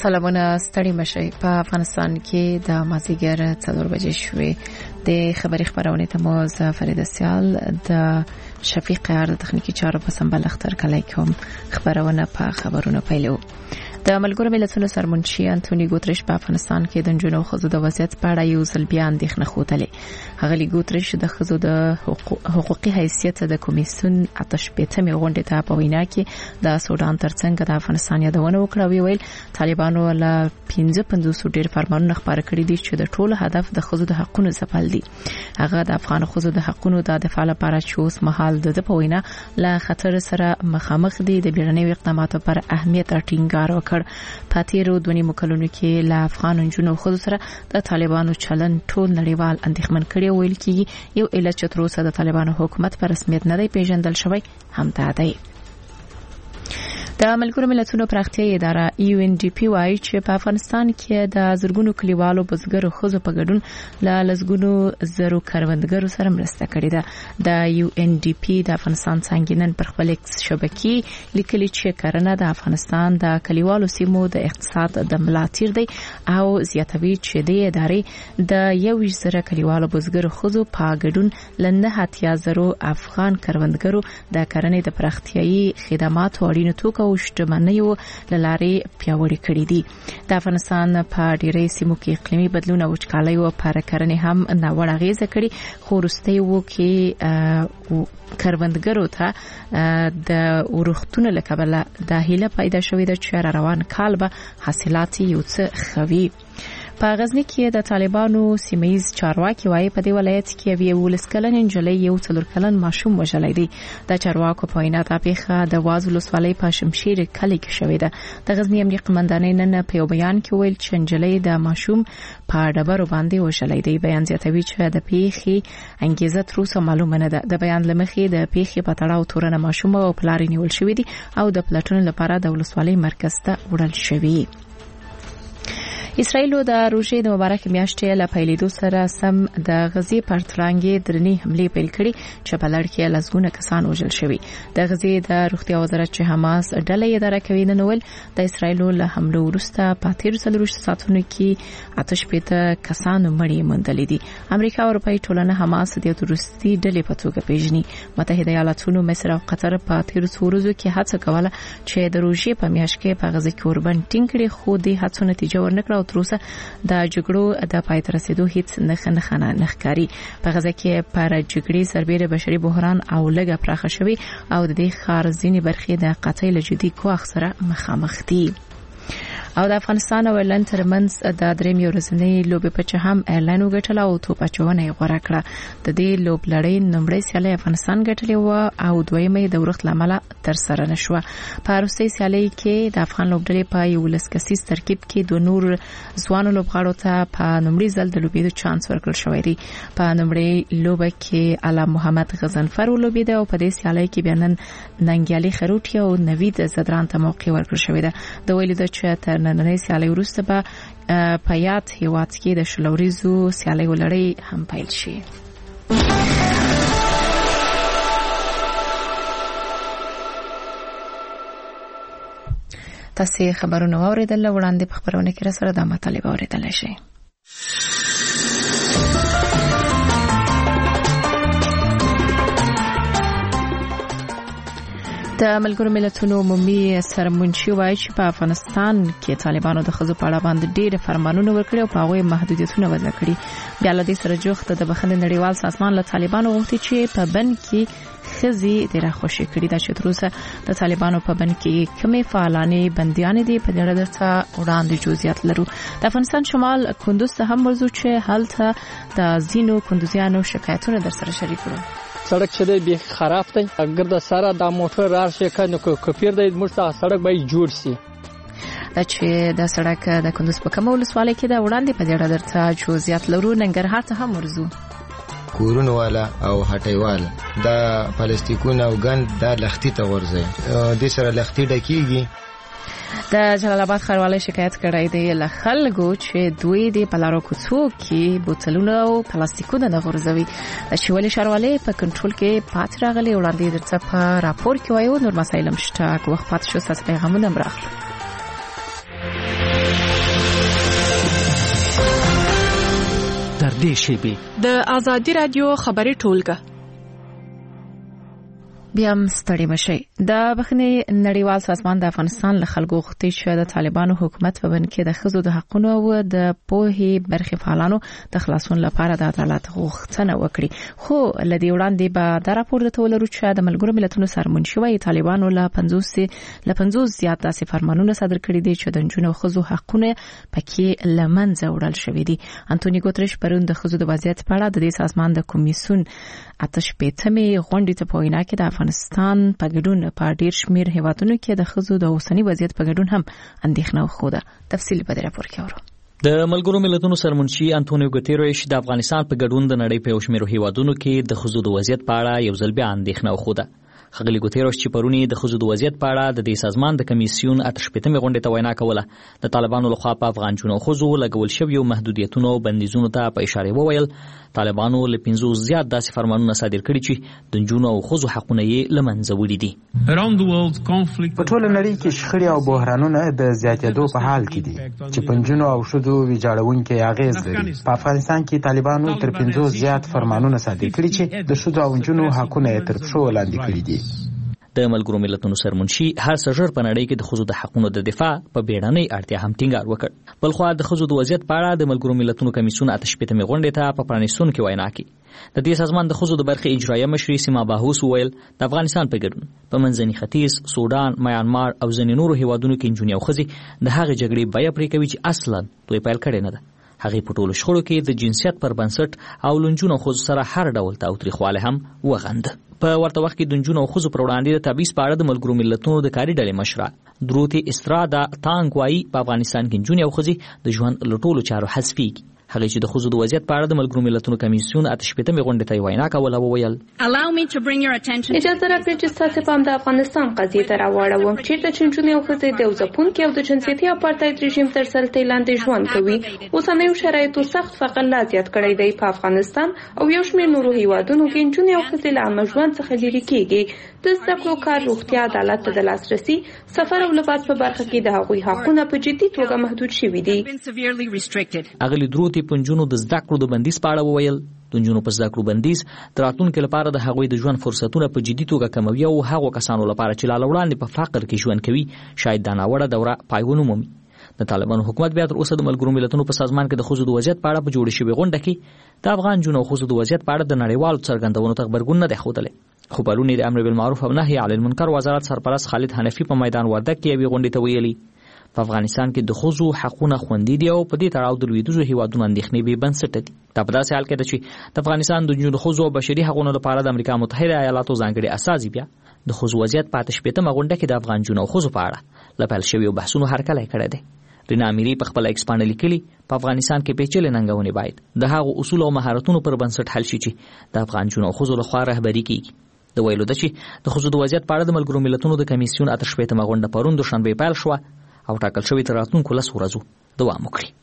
سلامونه ستړي مشي په افغانستان کې د مازیګر 4 بجې شوې د خبري خبرونه ته مو فرید سیال د شفیق قهر د تخنیکی چارو په سمبل اختر کلی کوم خبرونه په خبرونه پیلو د ملګرو ملتونو سرمنشي انټونی ګوتریش په افغانستان کې د جنونو خزو د وضعیت په اړه یو ځل بیا اندېښنه خوتلې هغه لی ګوتریش د خزو د حقوقي حیثیت د کمیسیون اتشپېتمې غونډې ته په وینا کې د سودان ترڅنګ د افغانستان یادونه وکړه ویل طالبانو له 55 ډیر فرمانونه خبره کړې دي چې د ټولو هدف د خزو د حقوقو ځپل دي هغه د افغان خزو د حقوقو د دفاع لپاره چې اوس مهال د په وینا له خطر سره مخامخ دي د بیړنیو اقداماتو پر اهمیت ټینګار وکړ پاتیرو دونی مکلونو کې له افغان جنونو خود سره د طالبانو چلن ټول نړیوال اندېښمن کړي ویل کیږي یو علت چې تر اوسه د طالبانو حکومت پر رسمیت نه دی پیژندل شوی هم دی د ملګرو ملتونو پراختیايي اداره UNDP وايي چې په افغانستان کې د زرګونو کلیوالو بزګرو خزو په ګډون له لزګونو زرو کروندګرو سره مرسته کړې ده د UNDP د افغانستان څنګهنن پر خپل اکس شبکې لیکلي چې کرنه د افغانستان د کلیوالو سیمو د اقتصاد د ملاتړ دی او زیاتوي چې د ادارې د 1,000 کلیوالو بزګرو خزو په ګډون لنه هتیا زرو افغان کروندګرو د کرنې د پراختیايي خدماتو اړینو توکو شتمنیو لارې پیاوړې کړې دي د افغانستان په ډیری سیمو کې اقلیمي بدلون او وچکالي او پر کرنې هم ناوړه غیزه کړې خو وروستي وو کې کروندګرو ته د ورختونو لکبله د هیله پیدا شوې ده چې روان کال به حاصلات یو څه خوي په غزنی کې د طالبانو سیمایز چارواکي وايي په دې ولایت کې یو ولسکلن انجلۍ یو څلور کلن ماشوم وژلای دی د چارواکو په وینا د پیښه د وازل وسوالۍ په شمشیر کلی کې شوې ده د غزنی امنیت قومندانۍ نن په یو بیان کې ویل چې انجلۍ د ماشوم په ډبرو باندې وژلای دی بیان زیاتوي چې د پیښې انګیزه تر اوسه معلومه نه ده د بیان لمخې د پیښې په تړاو تورنه ماشوم او پلار نیول شوې دي او د پلاتون لپاره د ولسوالۍ مرکز ته وړل شوی اسرائیل د روژې د مبارک میاشتې له پیلېدو سره سم د غزې پرتلانګې درنې حملې پیل کړې چې په لړ کې لزګونه کسان وژل شوي د غزې د روغتیا وزارت چې حماس ډلې اداره کوي نن ول د اسرائیل له حمله وروسته په 13 ساعتونو کې 8 کسان مړي موندل دي امریکا او اروپאי ټولنه حماس د تروریستي ډلې په توګه پیژني متحده ایالاتونو مصر او قطر په 13 ورځو کې هڅه کوله چې د روژې په میاشت کې په غزې کې اوربند ټینګ کړي خو د هڅو نتیجه ورنکړه تر اوسه د جګړو د پای ته رسیدو هیڅ نه ښکاري په غزه کې پر جګړې سربېره بشري بحران او لږه پراخه شوی او د دې ښار ځینې برخې د قطعي لجدي کوخ سره مخامخ دي او د افغانستان او ایرلند ترمنځ د دریم ورځنۍ لوبې په چې هم ایرلند وګټله او توپ اچونه یې غوړه کړه د دې لوب لړۍ نمبرې سیالي افغانستان ګټلې و او دویمه د ورخت لامل تر سره نشو په روسي سیالي کې د افغان لوبډلې په یو لسکسیس ترکیب کې د نور ځوانو لوبغاړو ته په نمبرې ځل د لوبېدو چانس ورکړل شوی دی په نمبرې لوبه کې علم محمد غزنفر ولوبېده او په دې سیالي کې بیا نن ننګیالي خروټي او نوید زدران ته موقع ورکړل شوی دی د ویلي د چې نننۍ سیالي وروسته به په یاد هیواد کې د شلوريزو سیالي ولړۍ هم پیل شي تاسو خبرونه اوریدل وړاندې په خبرونه کې را سره د مطالبه اوریدل شي د ملګرو ملتونو عمومي سرمنشي وايي چې په افغانستان کې طالبانو د خزو په اړه باندې ډېر فرمانونه ورکړي او په هغه محدودیتونه وضع کړي بیا له دې سره جوخت د بخښنې نړیوال سازمان له طالبانو غوښتي چې په بن کې خزي ډېر خوشي کړي د شتروسه د طالبانو په بن کې کومې فعالانې بنديان دي په دې اړه څه وړاندې جزئیات لرو د افغانستان شمال کندوز ته هم ورزو چې هلته د زینو کندوزیانو شکایتونه در سره شریک کړو سړک چې دی به خراب دی اگر د سره د موټر راشي کنه کپیر دی مرسته سړک به جوړ شي چې د سړک د کندوز په کومه ولسوالۍ کې د وړاندې په ډېر درته جزئیات لرو ننګرهار ته هم ورزو کورونو والا او هټیوال د پلاستیکونو او ګند د لختي ته ورځي د سره لختي ډکیږي د جلال آباد ښاروالۍ شکایت کړی دی له خلکو چې دوی د پلارو کوڅو کې بوتلونه او پلاستیکونه نه غورځوي چې ولې ښاروالۍ په کنټرول کې پات راغلي وړاندې درته په راپور کې وایو نور مسایل مشته وخت پات شو ساس پیغامونه مراخله نږدې شیبې. د آزادي رادیو خبري ټولګه. بیا هم ستړي مشي. د بخښنې نړیوال سازمان د افغانستان له خلکو غوښتي چې د طالبانو حکومت په بن کې د ښځو د حقوقو او د پوهې برخې فعالانو د خلاصون لپاره د عدالت غوښتنه وکړي. خو لدی وړاندې به د راپور د تولرو چې د ملګرو ملتونو سرمنشي وايي طالبانو له 50 زیات داسې فرمانونه صادر کړي دي چې د جنونو ښځو حقوقونه پکې لمنځه وړل شوې دي. انټونی ګوتریش پرون د ښځو د وضعیت په اړه د دې سازمان د کمیسیون آتش پېتمې غونډې ته په وینا کې د افغانستان په ګډون په ډیر شمیر هیوادونو کې د ښځو د اوسنی وضعیت په ګډون هم اندېښنه وښوده. تفصیل په دې راپور کې اورو. د ملګرو ملتونو سرمنشي انټونیو ګوتریش د افغانستان په ګډون د نړۍ په شمیر هیوادونو کې د ښځو د وضعیت په اړه یو ځل بیا اندېښنه وښوده. خغلی ګوتریش چې پرونی د ښځو د وضعیت په اړه د دې سازمان د کمیسیون آتش پېتمې غونډې ته وینا کوله. د طالبانو لخوا په افغان جنو ښځو لګول شویو محدودیتونو او بندیزونو ته په اشاره وویل طالبانو له 50 زیات داسې فرمانونه صادر کړي چې د جنو او ښځو حقونه یې لمنځه وړي دي. په ټوله نړۍ کې شخړې او بحرانونه د زیاتېدو په حال کې دي چې په جنو او ښځو ویجاړونکي اغیز لري. په افغانستان کې طالبانو تر 50 زیات فرمانونه صادر کړي چې د ښځو او جنو حقونه یې تر پښو لاندې کړي دي. د ملګرو ملتونو سرمنشي هر څه په نړۍ کې د ښځو د حقوقو د دفاع په بیړنۍ اړتیا هم ټینګار وکړ. بلخو د ښځو د وضعیت په اړه د ملګرو ملتونو کمیسیون آتش پېتمې غونډې ته په پرانیستون کې وینا کوي. د دې سازمان د ښځو د برخې اجرایه مشري سیما باهوس وویل د افغانستان په ګډون په منځني ختیځ، سودان، میانمار او ځینې نورو هیوادونو کې نجونې او ښځې د هغې جګړې بیه پرې کوي چې اصلا دوی پیل کړې نه ده. هغې په ټولو شخړو کې د جنسیت پر بنسټ او لنجونو او ښځو سره هر ډول تاوتریخوالی هم وغنده. په ورته وخت کې د نجونو او ښځو پر وړاندې د تبعیض په اړه د ملګرو ملتونو د کاري ډلې مشره دروتي استرادا تانګ وایي په افغانستان کې نجونې او ښځې د ژوند له ټولو چارو حذفېږي. هغه چې د ښځو د وضعیت په اړه د ملګرو ملتونو کمیسیون آتش پېتمې غونډې ته وینا کوله وویل اجازه راکړئ چې ستاسو پام د افغانستان قضیې ته راواړوم چیرته چې نجونې او ښځې د ځپونکي او د جنسیتي اپارټاید رژیم تر سلطې لاندې ژوند کوي. اوسنیو شرایطو سخت فقر لا زیات کړی دی. په افغانستان او یو شمېر نورو هیوادونو کې نجونې او ښځې له عامه ژوند څخه لرې کېږي. د زده کړو، کار، روغتیا، عدالت ته د لاسرسي، سفر او لباس په برخه کې د هغوی حقونه په جدي توګه محدود شوي دي. اغلی دروتي پنجونو د زده کړو د بندیز په اړه وویل د نجونو په زده کړو بندیز د راتلونکي لپاره د هغوی د ژوند فرصتونه په جدي توګه کموي او هغو کسانو لپاره چې لا وړاندې په فقر کې ژوند کوي شاید دا ناوړه دوره پای ونه مومي. د طالبانو حکومت بیا تر اوسه د ملګرو ملتونو په سازمان کې د ښځو د وضعیت په اړه په جوړې شوې غونډه کې د افغان جنونو او ښځو د وضعیت په اړه د نړیوالو څرګندونو ته غبرګون نه دی ښودلی. خو پرون د امر بالمعروف او نهي عن المنکر وزارت سرپرست خالد حنفي په میدان وردګ کې یوې غونډې ته ویلي په افغانستان کې د ښځو حقونه خوندي دي او په دې تړاو د لویدیځو هیوادونو اندېښنې بې بنسټه دي. دا په داسې حال کې ده چې د افغانستان د نجونو ښځو او بشري حقوقو لپاره د امریکا متحده ایالاتو ځانګړي استازي بیا د ښځو وضعیت په آتش پېتمه غونډه کې د افغان نجونو او ښځو په اړه له پیل شویو بحثونو هرکلی کړی دی. رینا امیري په خپل ایکس باندې لیکلي په افغانستان کې پیچلې ننګونې باید د هغو اصول او مهارتونو پر بنسټ حل شي چې د افغان نجونو او ښځو لخوا رهبري کیږي. د ویلو ده چې د ښځو د وضعیت په اړه د ملګرو ملتونو د کمیسیون آتش پېتمه غونډه پرون دوشنبې پیل شوه او ټاکل شوی تر راتلونکو 10 ورځو دوام وکړي.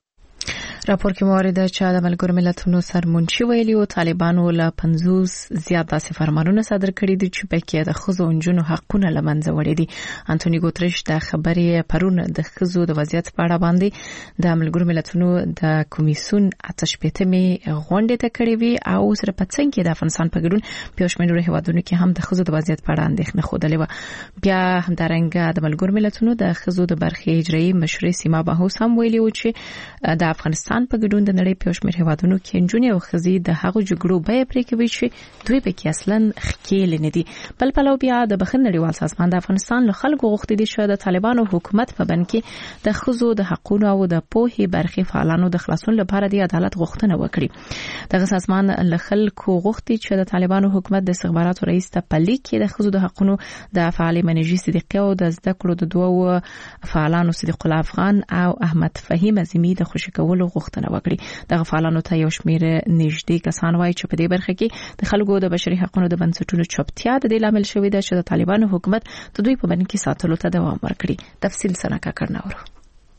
راپور کې موارد چې د ملګرو ملتونو سرمنشي ویلي او طالبانو له 50 زیات داسې فرمانونه صادر کړي دي چې پکې د ښځو او نجونو حقونه له منځه وړي دي. انټونی ګوتریش د خبرې پرون د ښځو د وضعیت په اړه باندې د ملګرو ملتونو د کمیسیون آتش پېتمې غونډې ته کړې وي او سره په څنګه کې د افغانستان په ګډون په شمېر هیوادونو کې هم د ښځو د وضعیت په اړه اندېښنه خوده لوي. بیا همدارنګه د ملګرو ملتونو د ښځو د برخې اجرایي مشري سیما باهوس هم ویلي و چې د افغانستان په ګډون د نړۍ په شمېر هیوادونو کې نجونې او ښځې د هغو جګړو بیه پرې کوي چې دوی پکې اصلا ښکېلې نه دي. بل پلو بیا د بخښنې نړیوال سازمان د افغانستان له خلکو غوښتي دي چې د طالبانو حکومت په بن کې د ښځو د حقوقو او د پوهې برخې فعالانو د خلاصون لپاره د عدالت غوښتنه وکړي. دغه سازمان له خلکو غوښتي چې د طالبانو حکومت د استخباراتو رئیس ته په لیک کې د ښځو د حقوقو د فعال منیجي صدیقي او د زده کړو د دوه فعالانو صدیق الله افغان او احمد فهیم عظیمی د خوشی کولو غوښتنه وکړي. دغه فعالانو ته یو شمېر نږدې کسان وایي چې په دې برخه کې د خلکو د بشري حقوقو د بنسټونو چوپتیا د دې لامل شوې ده چې د طالبانو حکومت د دوی په بن کې ساتلو ته دوام ورکړي. تفصیل سنکا کرناورو.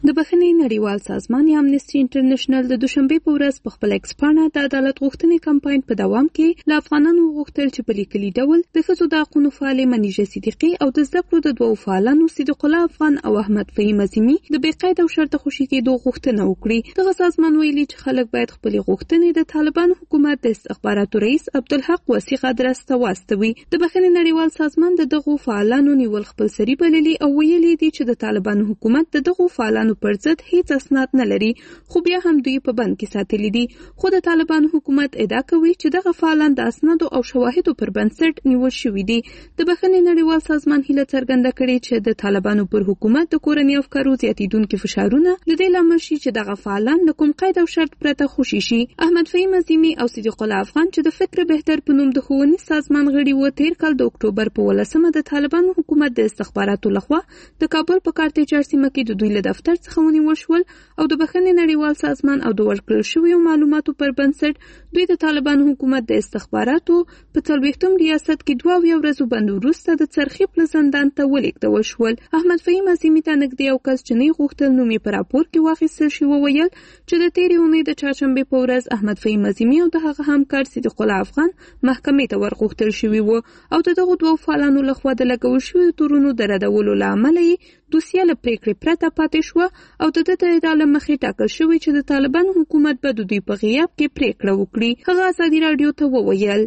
د بخښنې نړیوال سازمان یا امنیسټي انټرنیشنل د دوشنبه په ورځ په خپل ایکسپانه د عدالت غوښتنې کمپاین په دوام کې له افغانانو غوښتل چې په لیکلي ډول د ښځو د حقوقو فعالې منیژه صدیقي او د زده کړو د دوو فعالانو صدیق الله افغان او احمد فهیم عظیمي د بې قید او شرط خوشي کېدو غوښتنه وکړي. دغه سازمان ویلي چې خلک باید خپل غوښتنې د طالبان حکومت د استخباراتو رئیس عبدالحق وثیق ادرس ته واستوي. د بخښنې نړیوال سازمان د دغو فعالانو نیول خپل سری بللي او ویلي دي چې د طالبان حکومت د دغو فعالانو پر ضد هیڅ اسناد نه لري، خو بیا هم دوی په بند کې ساتلي دي. خو د طالبان حکومت ادعا کوي چې دغه فعالان د اسنادو او شواهدو پر بنسټ نیول شوي دي. د بخښنې نړیوال سازمان هیله څرګنده کړې چې د طالبانو پر حکومت د کورنۍ افکارو زیاتیدونکي فشارونه د دې لامل شي چې دغه فعالان له کوم قید او شرط پرته خوشي شي. احمد فهیم عظیمي او صدیق الله افغان چې د فکر بهتر په نوم د ښوونیز سازمان غړي و، تیر کال د اکتوبر په 18 د طالبانو حکومت د استخباراتو لخوا د کابل په کارتیجر سیمه کې د دوی له دفتر څخه ونیول شول او د بخښنې نړیوال سازمان او د ورکړل شویو معلوماتو پر بنسټ دوی د طالبان حکومت د استخباراتو په 40م ریاست کې 2 ورځې بند وروسته د څرخي پل زندان ته ولیږدول شول. احمد فهیم عظیمي ته نږدې یو کس چې نه غوښتل نوم یې په راپور کې واخیستل شي وویل چې د تېرې اونۍ د چهارشنبې په ورځ احمد فهیم عظیمي او د هغه همکار صدیق الله افغان محکمې ته ورغوښتل شوي وو او د دغو دوو فعالانو لخوا د لګول شویو تورونو د ردولو له امله یې دوسیه له پریکړې پرته پاتې شوه او د ده د ادعا له مخې ټاکل شوی چې د طالبان حکومت به د دوی په غیاب کې پریکړه وکړي. هغه ازادي راډیو ته وویل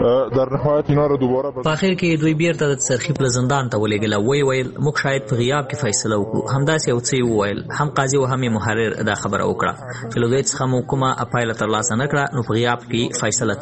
په اخر کې دوی بیرته د څرخي پل زندان ته ولېږل. ویل موږ شاید په غیاب کې فیصله وکړو. همداسې یو څه وویل، هم قاضي او هم محرر دا خبره وکړه چې له دوی څخه مو کومه پایله ترلاسه نه کړه، نو په غیاب کې فیصله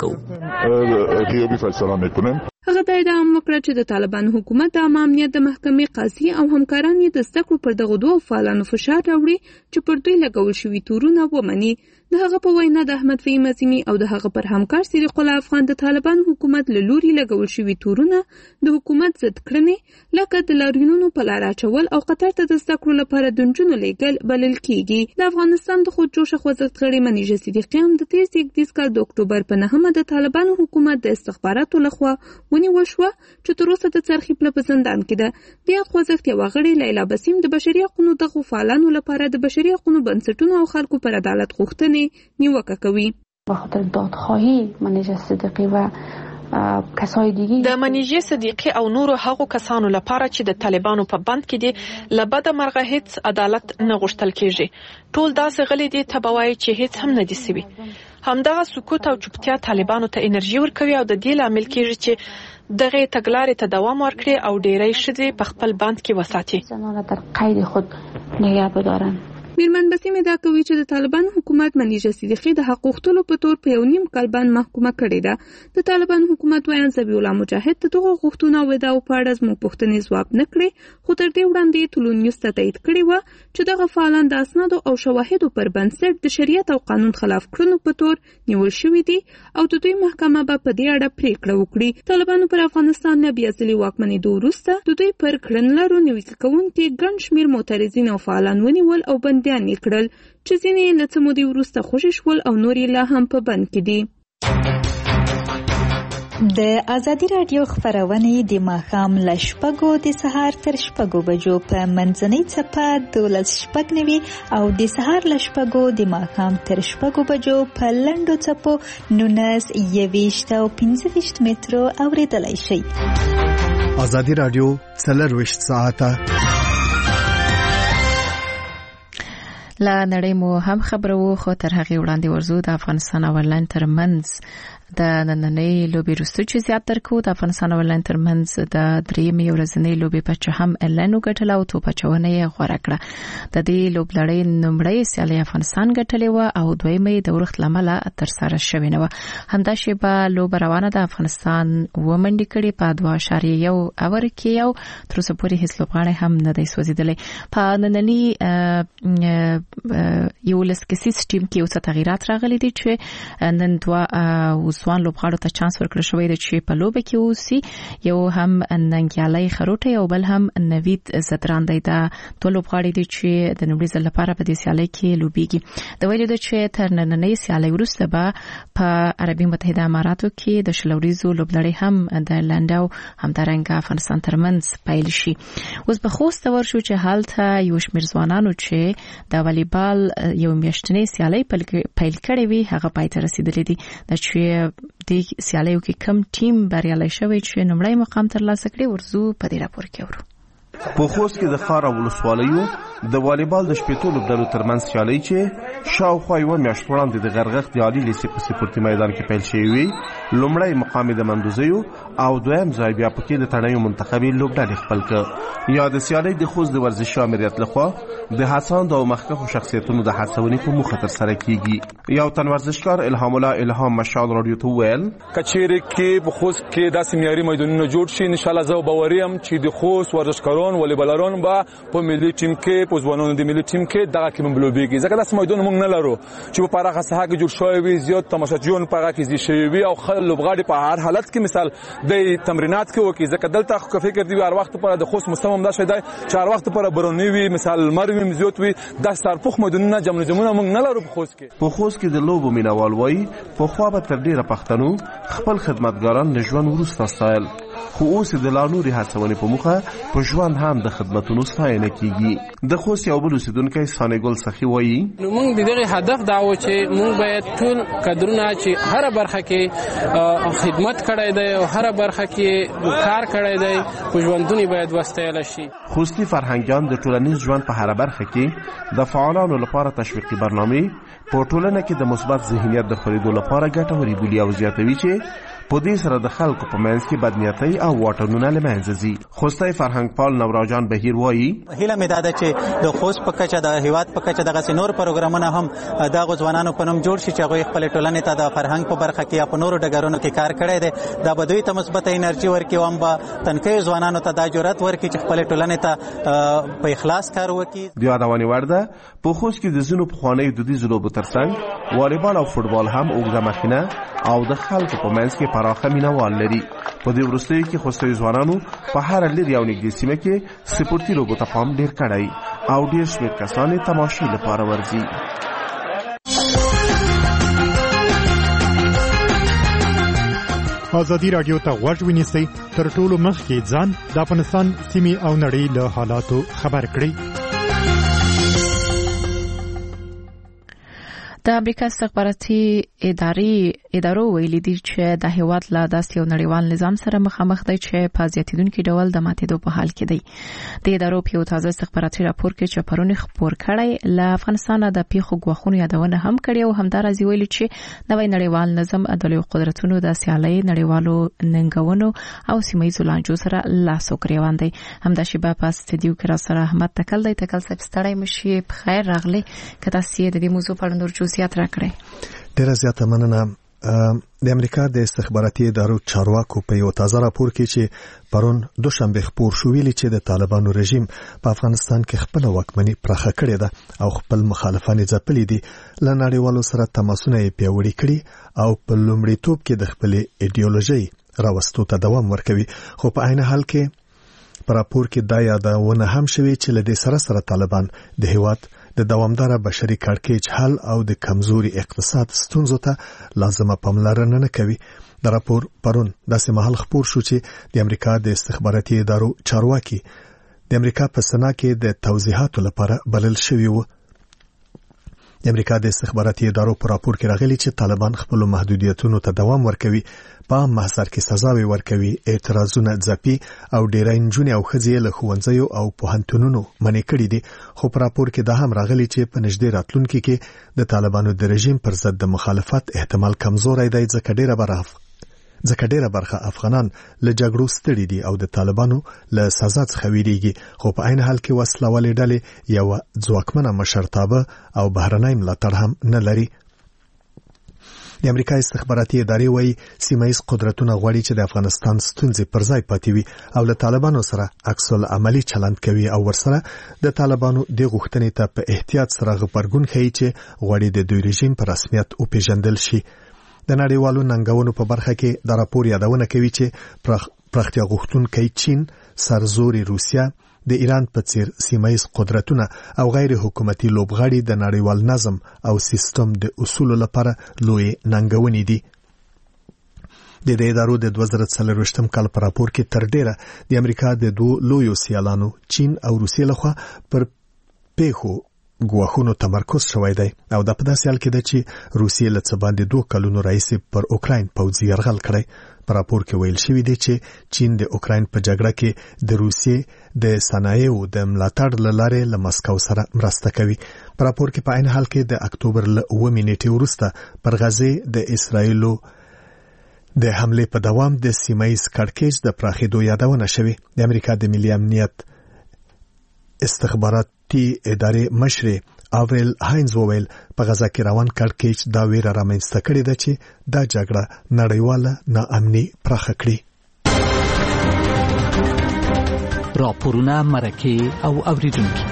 کوو. هغه د ادعا وکړه چې د طالبان حکومت د عامه امنیت د محکمې قاضي او همکاران یې د زده کړو پر دغو دوو فعالانو فشار راوړي چې پر دوی لګول شوي تورونه ومني. د هغه په وینا د احمد فهیم عظیمي او د هغه پر همکار صدیق الله افغان د طالبان حکومت له لوري لګول شوي تورونه د حکومت ضد کړنې لکه د لاریونونو په لار اچول او قطر ته د زده کړو لپاره د نجونو لیږل بلل کیږي. د افغانستان د خودجوشه خوځښت غړي منیژه صدیقي هم د تیر 18 کال د اکتوبر په 9 د طالبان حکومت د استخباراتو لخوا ونیول شوه چې تر اوسه د څرخي پل په زندان کې ده. د خوځښت یو غړي لیلا بسیم د بشري حقوقو دغو فعالانو لپاره د بشري حقوقو بنسټونو او خلکو پر عدالت غوښتنې نیوکه کوي. به خاطر دادخواهی منیژه صدیقی و کسای دیگه د منیژه صدیقی او نورو هغو کسانو لپاره چې د طالبانو په بند کې دي لبد مرغه هیڅ عدالت نه غوښتل کیږي. ټول داسې غلي دي تبوای چې هیڅ هم نه دي سوي. همدغه سکوت او چوپتیا طالبانو ته انرژي ورکوي او د دې لامل کیږي چې دغه تګلارې ته دوام ورکړي او ډېری ښځې په خپل بند کې وساتي. زنانه در قید خود نگه بدارن. میرمن بسیم ادعا کوي چې د طالبان حکومت منیژه صدیقي د حق غوښتلو په تور په 1.5 کال باندې محکومه کړې ده. د طالبان حکومت وایي ذبیح الله مجاهد د دغو غوښتنو او ادعاو په اړه زموږ پوښتنې ځواب نه کړې، خو تر دې وړاندې ټولنیوز ته تایید کړې وه چې دغه فعالان د اسنادو او شواهدو پر بنسټ د شریعت او قانون خلاف کړنو په تور نیول شوي دي او د دوی محکمه به په دې اړه پریکړه وکړي. طالبانو پر افغانستان نه بیا ځلې واکمنېدو وروسته د دوی پر کړنلارو نیوکې کوونکي ګڼ شمېر معترضین او فعالان ونیول او بندیان یې کړل چې ځینې له څه مودې وروسته خوشي شول او نور یې لا هم په بند کې دي. د ازادي راډیو خبرونه د ماښام له 6 د سهار تر 6 بجو په منځنۍ چپه 12:09 او د سهار له 6 د ماښام تر 6 بجو په لنډو چپو 19 او 15 مترو اوریدلای شئ. ازادي راډیو 24 ساعته لا نړۍ مو هم خبرو، خو تر هغه وړاندې ورزو د افغانستان او آیرلند ترمنځ د نننۍ لوبې وروسته چې زیات درکو. د افغانستان او آیرلند ترمنځ د درېیمې ورځنۍ لوبې په چه هم آیرلند وګټله او توپ اچونه یې غوره کړه. د دې لوبلړۍ لومړۍ سیالي افغانستان ګټلې وه او دویمه د ورښت له امله ترسره شوې نه وه. همدا شیبه لوبه روانه د افغانستان ومنډې کړې په 2.1 اوور کې او تر اوسه پورې هیڅ لوبغاړی هم نه دی سوځېدلی. په ننني 11 کسیز ټیم کې اوس تغیرات راغلي دي چې نن 2 بوتسوان لوبغاړو ته چانس ورکړل شوی دی چې په لوبه کې اوسي. یو هم ننګیالي خروټي او بل هم نوید زدراندای دا ټول لوبغاړي دي چې د نوموړي ځل لپاره په دې سیالي کې لوبيږي. د ویلو د چې تر نننۍ سیالي وروسته به په عربي متحده اماراتو کې د شلوريزو لوبلړۍ هم د لنداو همدارنګه افغانستان ترمنځ پیل شي. اوس به خوست ورشو چې حالته یو شمېر ځوانانو چې د والیبال یو میاشتنۍ سیالي پیل کړې وي هغه پای ته رسیدلې دي. د چې د سیالیو کې کم ټیم بریالي شوی چې نمړی مقام ترلاسه کړي ورزو په دې راپور کې ورو. په خوست کې د خار ولسوالیو د والیبال د شپېتو لوبډلو ترمنځ سیالي چې شاوخوا یوه میاشت وړاندې د غرغښت د عالي لیسې په سپورتي میدان کې پیل شوې وي. لومړی مقام د مندوزیو او دویم ځای بیا پکې د تڼیو منتخبي لوبډلې خپل کړ. یا د سیالۍ د خوست د ورزشي امریت لخوا د هڅاند او مخکښو شخصیتونو د هڅونې په موخه ترسره کیږي. یو تن ورزشکار الهام الله الهام مشال رادیو ته ویل کچېرې کې په خوست کې داسې معیاري میدانونه جوړ شي ان شاء الله زه باوري یم چې د خوست ورزشکاران والیبالران به په ملي ټیم کې په ځوانانو د ملي ټیم کې دغه کې مبلوبېږي. ځکه داسې میدان موږ نه لرو چې په پراخه ساحه کې جوړ شوی وي زیات تماشاچیان په هغه کې زی شوی وي او لوبغاړي په هر حالت کې مثال د تمرینات کې وکړي. ځکه دلته خو فکر دی هر وخت پر د خوست مستوم دا شي دی چې هر وخت پر برونی وي مثال مروي مزیوت وي د سرپوخ میدانونه جمعونه موږ نه لرو په خوست کې. په خوست کې د لوبو مینوال وایي په خو به تر ډیره پښتنو خپل خدمتګاران له ژوند وروسته ستایل خو اوس د لا نورې هڅونې په موخه په ژوند هم د خدمتونو ستاینه کیږي. د خوست یو بل اوسیدونکی سانګل سخي وایي موږ د دغه هدف دا و چې موږ باید ټول کډرونه چې هر برخه کې خدمت کړی دی او هر برخه کې کار کړی دی په ژوندونی باید وستایل شي. خوستی فرهنګیان د ټولنیز ژوند په هر برخه کې د فعالانو لپاره تشویقي برنامه په ټولنه کې د مثبت ذهنیت د خریدو لپاره ګټورې بولي او زیاتوي چې په دې سره د خلکو په منځ کې بدنیتۍ او واټنونه له منځه ځي. خوستی فرهنګ پال نوراجان بهیر وایي هیله مې ده چې د خوست په کچه د هیواد په کچه دغه نور پروګرامونه هم د ځوانانو په نوم جوړ شي چې هغوی خپل ټولنې ته د فرهنګ په برخه کې یا په نورو ډګرونو کې کار کړی دی. دا به دوی ته مثبت انرژي ورکړي او هم به تنکیو ځوانانو ته دا جرأت ورکړي چې خپل ټولنې ته په اخلاص کار وکړي. د یادونې وړ ده په خوست کې د ځینو پخوانیو دودیزو لوبو ترڅنګ والیبال او فوټبال هم اوږده مخینه او د خلکو په منځ کې پراخه مینوال لري. په دې وروستیو کې خوستي ځوانانو په هر لري او نږدې سیمه کې سپورتي لوبو ته پام ډیر کړی او ډیر شمېر کسان تماشې لپاره ورځي. ازادي رادیو ته غوږ ونیسئ تر ټولو مخکې ځان د افغانستان سیمې او نړۍ له حالاتو خبر کړئ. د امریکا استخباراتي ادارو ویلي دي چې د هیواد لا داسې یو نړیوال نظام سره مخامخ دی چې په زیاتیدونکو ډول د ماتېدو په حال کې دی. د ادارو په یو تازه استخباراتي راپور کې چې پرون خبر کړی له افغانستان د پیښو غوښتنو یادونه هم کړې او همدارنګه ویلي چې نوې نړیوال نظام د لوی قدرتونو د سیالۍ نړیوالو ننګونو او سیمایي لانجو سره لاس وکړي دی. همدا شیبه په استودیو کې را سره احمد تکل دی. تکل صاحب ستړی مشي په خیر راغلی کته سي د دې موضوع په اړه نور جزئیات راکړئ. ډیره زیاته مننه. د امریکا د استخباراتي ادارو چارواکو په یو تازه راپور کې چې پرون دوشنبه خبر شو ویلي چې د طالبانو رژیم په افغانستان کې خپل واکمني پرخه کړې ده او خپل مخالفان ځپلي دي. له نړیوالو سره تماسونه یې پیاوړي کړي او په لومړیتوب کې د خپل ایډیولوژي راوستو ته دوام ورکوي. خو په عین حال کې په راپور کې دا یادونه هم شوې چې له دې سره طالبان د هیواد د دوامدار بشري کړکېچ حل او د کمزوري اقتصاد ستونزو ته لازمه پاملرنه نه کوي. د راپور پرون داسې مهال خبر شو چې د امریکا د استخباراتي ادارو چارواکي د امریکا په سنا کې د توضیحاتو لپاره بلل شوی وو. د امریکا د استخباراتي ادارو په راپور کې راغلي چې طالبان خپل محدودیتونو ته دوام ورکوي، په محضر کې سزاوي ورکوي، اعتراضونه ځپي او ډیری نجونې او ښځې له ښوونځیو او پوهنتونونو منع کړي دي. خو په راپور کې دا هم راغلي چې په نږدې راتلونکي کې د طالبانو د رژیم پر ضد د مخالفت احتمال کمزوری دی، ځکه ډیره برخه افغانان له جګړو ستړي دي او د طالبانو له سزا څخه ویریږي. خو په عین حال کې وسله والې ډلې یو ځواکمنه مشرتابه او بهرنی ملاتړ هم نه لري. د امریکا استخباراتي ادارې وايي سیمایي قدرتونه غواړي چې د افغانستان ستونزې پر ځای پاتې وي او له طالبانو سره عکس العملي چلند کوي او ورسره د طالبانو د غوښتنې ته په احتیاط سره غبرګون ښيي چې غواړي د دوی رژیم په رسمیت وپیژندل شي. د نړیوالو ننګونو په برخه کې د راپور یادونه کوي چې پراختیا غوښتونکی چین، سرزوري روسیا، د ایران په څیر سیمایي قدرتونه او غیر حکومتي لوبغاړي د نړیوال نظم او سیستم د اصولو لپاره لوی ننګونې دي. د ادارو د 2024 کال په راپور کې تر ډیره د امریکا د دوه لویو سیالانو چین او روسیې لخوا پر پیښو ګواښونو تمرکز شوی دی او د په داسې حال کې ده چې روسیې له څه باندې 2 کلونو راهیسې پر اوکراین پوځي یرغل کړی. په راپور کې ویل شوی دی چې چین د اوکراین په جګړه کې د روسیې د صنایعو د ملاتړ له لارې له مسکو سره مرسته کوي. په راپور کې په عین حال کې د اکتوبر له 9 نیټې وروسته پر غزې د اسرایلو د حمله په دوام د سیمایي کړکېچ د پراخېدو یادونه شوې. د امریکا د ملي امنیت استخباراتي ادارې مشر اورل هاینز وویل په غزا کې روان کړکېچ دا ویره رامنځته کړې ده چې دا جګړه نړیواله ناامني پراخه کړي. راپورونه، مرکې او اوریدونکي.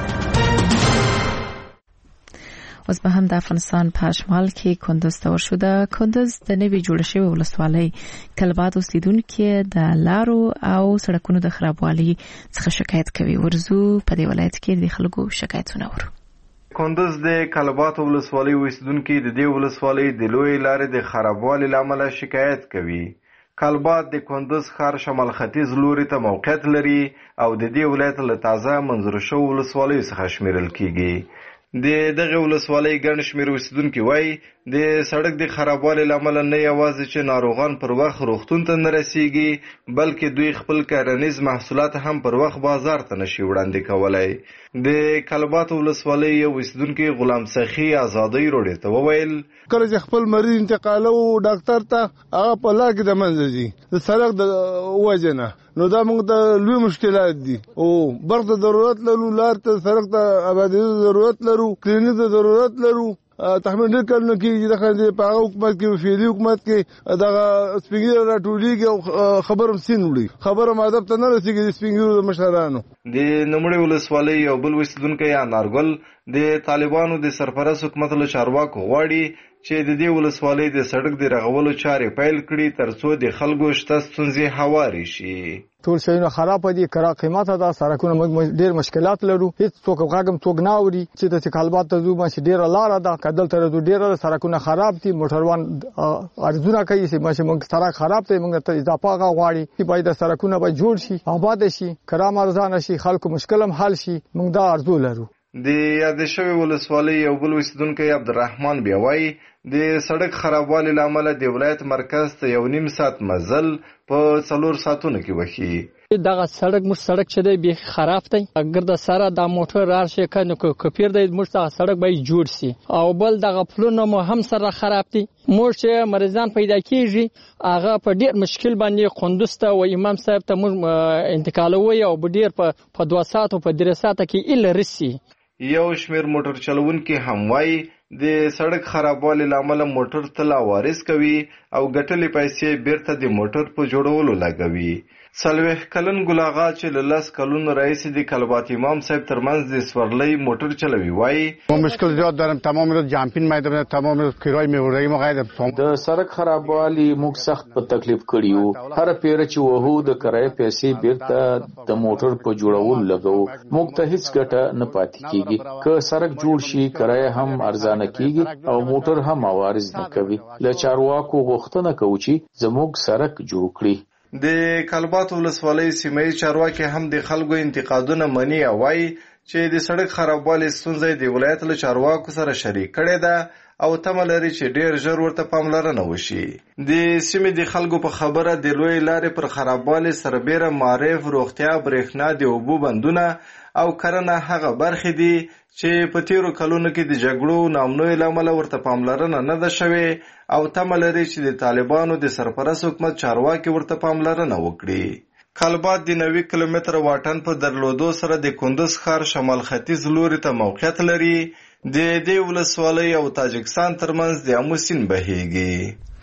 اوس به هم د افغانستان په شمال کې کندز ته ورشوده. کندز د نوي جوړ شوی ولسوالۍ کلباد اوسیدونکو د لارو او سړکونو د خرابوالي څخه شکایت کوي. ورزو په دې ولایت کې د خلکو شکایتونه ورو. کندز د کلباد ولسوالۍ اوسیدونکو د دې ولسوالۍ د لوی لارې د خرابوالي لامل شکایت کوي. کلباد د کندز ښار شمال ختیځ لوري ته موقعیت لري او د دې ولایت له تازه منظور شوو ولسوالیو څخه شمیرل کیږي. د دغه ولسوالۍ ګڼ شمېر اوسیدونکي وایي د سړک د خرابوالي له امله نه یوازې چې ناروغان پر وخت روغتون ته نه رسیږي بلکې دوی خپل کرنیز محصولات هم پر وخت بازار ته نشي وړاندې کولی. د کلبات ولسوالۍ یو اوسیدونکي غلام سخي ازادۍ روډې ته وویل کله چې خپل مریض انتقالو ډاکټر ته هغه په لار کې د منځ ځي د سړک د وجه نه نو دا موږ ته لوی مشکلات دي او برق ته ضرورت لرو، لار ته سړک ته آبادي ضرورت لرو، کلینیک ته ضرورت لرو. تحمل ډېر کلونه کېږي دغه په هغه حکومت کې فعلي حکومت کې دغه سپینګیرو راټولېږي او خبر هم سین وړي، خبر هم ادب ته نه رسېږي د سپینګیرو د مشرانو. د نوموړې ولسوالۍ یو بل اوسیدونکی انارګل د طالبانو د سرپرست حکومت له چارواکو غواړي چې د دې ولسوالۍ د سړک د رغولو چارې پیل کړي ترڅو د خلکو شته ستونزې هوارې شي. ټول شیونه خراب دي، کرا قیمته ده، سړکونه موږ ډېر مشکلات لرو، هیڅ څوک غاګم څوک نه اوري چې د کلبات ته ځو ماشي ډېره لاره ده، کدل ته ځو ډېره سړکونه خراب دي، موټروان ارزونه کوي چې ماشي موږ سړک خراب دی، موږ ته اضافه غواړي چې باید سړکونه به جوړ شي، آباد شي، کرا ارزانه شي، خلکو مشکل هم حل شي، موږ دا ارزو لرو. د یاد شوی ولسوالۍ یو بل اوسیدونکی عبدالرحمن بیا وایي د سړک خرابوالي له امله د ولایت مرکز ته 1.5 ساعت مزل په 4 ساعتونو کې وخی. دغه سړک مش سړک چې دی به خراب دی، اگر د سره د موټر راشي کنه کپیر دی مش د سړک به جوړ سي او بل دغه پلونه مو هم سره خراب دي. مور چې مریضان پیدا کیږي هغه په ډیر مشکل باندې قندوز ته و امام صاحب ته انتقالوي او ډیر په 2 ساعت او په 3 ساعت کې ال رسي. یو شمیر موټر چلوونکي هم وایي د سړک خرابوالي له امله موټر تل وارث کوي او ګټلې پیسې بیرته د موټر په جوړولو لګوي. 40 کلن ګلاغا چې له 10 کلونو رئیس د کلبات امام صاحب ترمنځ د سورلۍ موټر چلوي وایي مشکل زیاد دارم، تمام روز جامپین میدم، تمام روز کرای میورای مغاید د سړک خرابوالي موږ سخت په تکلیف کړیو. هر پیر چې وهو د کرای پیسې بیرته د موټر په جوړولو لګو، موږ ته هیڅ ګټه نه پاتې کیږي. که سړک جوړ شي کرای هم ارزانه کیږي او موټر هم عوارض نه کوي. له چارواکو غوښتنه کوو چې زموږ سړک جوړ کړي. د کلبات ولسوالۍ سیمایي چارواکي هم د خلکو انتقادونه مني او وایي چې د سړک خرابوالي ستونزه د ولایت له چارواکو سره شریک کړې ده او تمه لري چې ډیر ژر ورته پاملرنه وشي. د سیمې د خلکو په خبره د لوی لارې پر خرابوالي سربېره معرف، روغتیا، برېښنا، د اوبو بندونه او کرنه هغه برخې دي چې په تیرو کلونو کې د جګړو نامنوي له امله ورته پاملرنه نه ده شوې او تمه لري چې د طالبانو د سرپرست حکومت چارواکي ورته پاملرنه وکړي. کلبات د 90 کیلومتر واټن په درلودو سره د کندز ښار شمال ختیځ لوري ته موقعیت لري. د دې ولسوالۍ او تاجکستان ترمنځ د امو سیند بهیږي.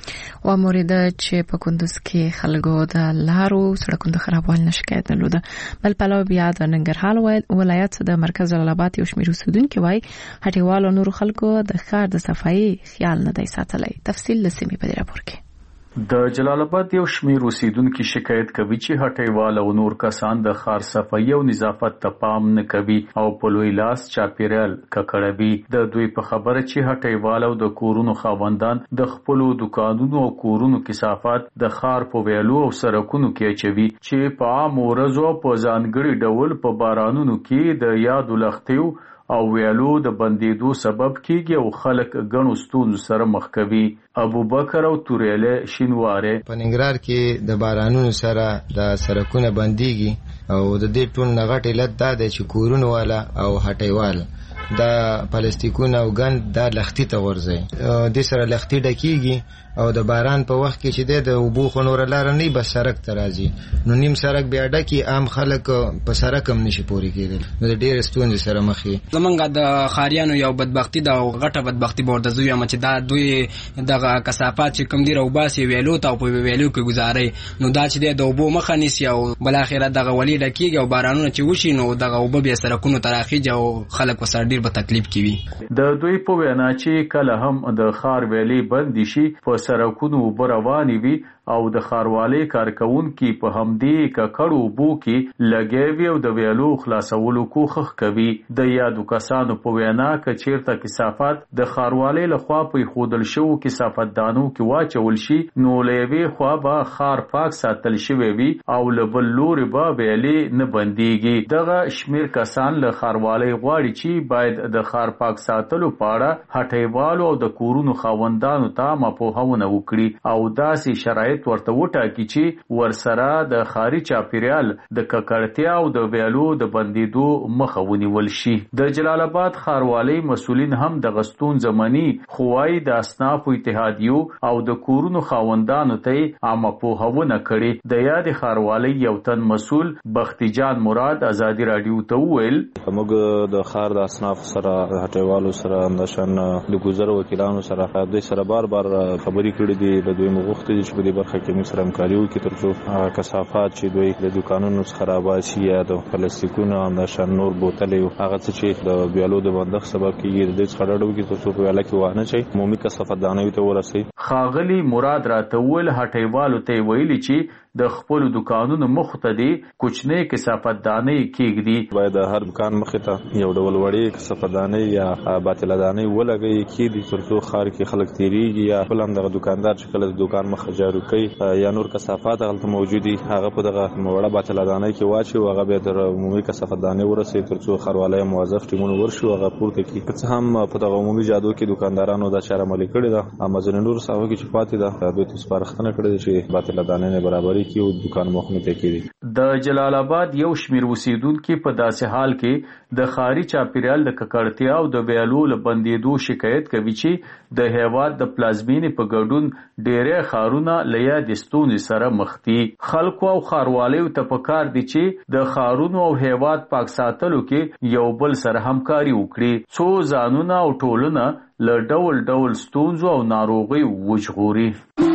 و مورد چې په کندوز کې خلکو د لارو سړکونو د خرابوالي نه شکایت درلوده. بل پلو بیا د ننګرهار ولایت د مرکز جلال آباد یو شمېر اوسیدونکي وایي هټیوالو نورو خلکو د ښار د صفایي خیال نه دی ساتلی. تفصیل له سیمې په دې راپور کې. د جلال آباد یو شمېر اوسیدونکي شکایت کوي چې هټیوال او نور کسان د ښار صفایي او نظافت ته پام نه کوي او په لوی لاس چاپیریال ککړوي. د دوی په خبره چې هټیوال او د کورونو خاوندان د خپلو دکانونو او کورونو کثافات د ښار په ویالو او سړکونو کې اچوي چې په عام ورځو په ځانګړي ډول په بارانونو کې د یادو لښتیو او ویالو د بندیدو سبب کیږي او خلک ګڼو ستونزو سره مخ کوي. ابوبکر او توریاله شینواره په ننګرهار کې د بارانونو سره د سړکونه بنديږي او د دې ټول نغټ علت دا دی چې کورونو والا او هټیوال دا پلاستیکونه او ګند دا لختي ته ورځي. د سره لختي ډکیږي او د باران په وخت کې چې د اوبو خنور لار نه بس سړک ته راځي نو نیم سړک بیا ډکی عام خلک په سړک هم نشي پوري کېدل. نو د ډېر ستونزې سره مخ دي. زمونږ د خاریانو یو بدبختی دا غټه بدبختی ورته زوی هم چې دا دوی دغه کثافات چې کوم دی روباسي ویلو ته په ویلو کې گزاري نو دا چې د اوبو مخه نیسي او بل اخره دغه ولی ډکیږي او بارانونه چې وشي نو دغه اوبو بیا سړکونو تراخیږي او خلک وسره ډیر په تکلیف کوي. د دوی په وینا چې کله هم د خار ویلي بند شي په سړکونو رواني وي او د خاروالۍ کارکونکي په همدې ککړو بو کې لګوي او د ویالو خلاصولو کوښښ کوي. د یادو کسانو په وینا چې چیرته کثافات د خاروالۍ لخوا په خودل شو کثافت دانو کې واچول شي نو لوي خو به خار پاک ساتل شوی وي او لبل لوري به ویلې نه بنديږي. دغه شمیر کسان له خاروالۍ غواړي چې باید د خار پاک ساتلو پاړه هټیوالو او د کورونو خاوندانو ته مپوهونه وکړي او داسې شرایط ورته وټاکي چې ورسره د خاري چاپیریال د ککړتیا او د ویالو د بندیدو مخه ونیول شي. د جلال آباد خاروالۍ مسولین هم د غستون زمانی خوای د اصنافو اتحادیو او د کورونو خاوندانو ته عامه پوهونه کړي. د یاد خاروالۍ یو تن مسول بختی جان مراد ازادي رادیو ته وویل موږ د خار د اصناف سره هټیوالو سره اندشن د ګذر وکیلانو سره د سره بار خبرې کړې دي. د دوی مغوښتي چې په دې برخه کې موږ سره همکاري وکړي ترڅو کثافات چې دوی د دکانونو څخه راباسي یا د پلاستیکونو اندشن نور بوتلې هغه څه چې د ویالو د بندښت سبب کیږي د دې څخه ډډه وکړي ترڅو په ویاله کې وانه شي عمومي کثافت دانوي ته ورسي. خاغلی مراد راته ول هټیوالو ته ویلي چې د خپل دکانونو مخ ته دي کوچنی کثافت دانې کېږدي. باید هر دکان مخ ته یو ډول وړي کثافت دانې یا باطل دانې ولګي کېږي ترڅو خار کې خلک تیریږي یا بل هم دغه دکاندار چې کله د دکان مخ جارو کوي یا نور کثافات هغه موجودي هغه په دغه وړه باطل دانې کې واچي او هغه به تر عمومي کثافت دانې ورسي ترڅو خاروالۍ موظف ټیمونه ورشي هغه پورته کی. که هم په دغه عمومي جادو کې دکاندارانو د چاره عملي کړی ده امازون نور ساوه کې چې پاتې ده دوی ته سپارښتنه کړې چې باطل دانې نه برابرۍ کې او دکان مخنه ته کېږي. د جلال آباد یو شمیر اوسیدونکو په داسې حال کې د خاري چاپیریال د ککړتیا او د ویالو لبندیدو شکایت کوي چې د هیواد د پلازمینې په ګډون ډېرې خارونه لیا د ستونزې سره مخ دي. خلکو او خاروالیو ته پکار دي چې د خارونو او هیواد پاک ساتلو کې یو بل سره همکاري وکړي څو ځانونه او ټولنه له ډول ډول ستونزو او ناروغي وژغوري.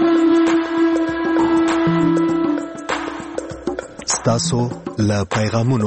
تاسو له پیغامونو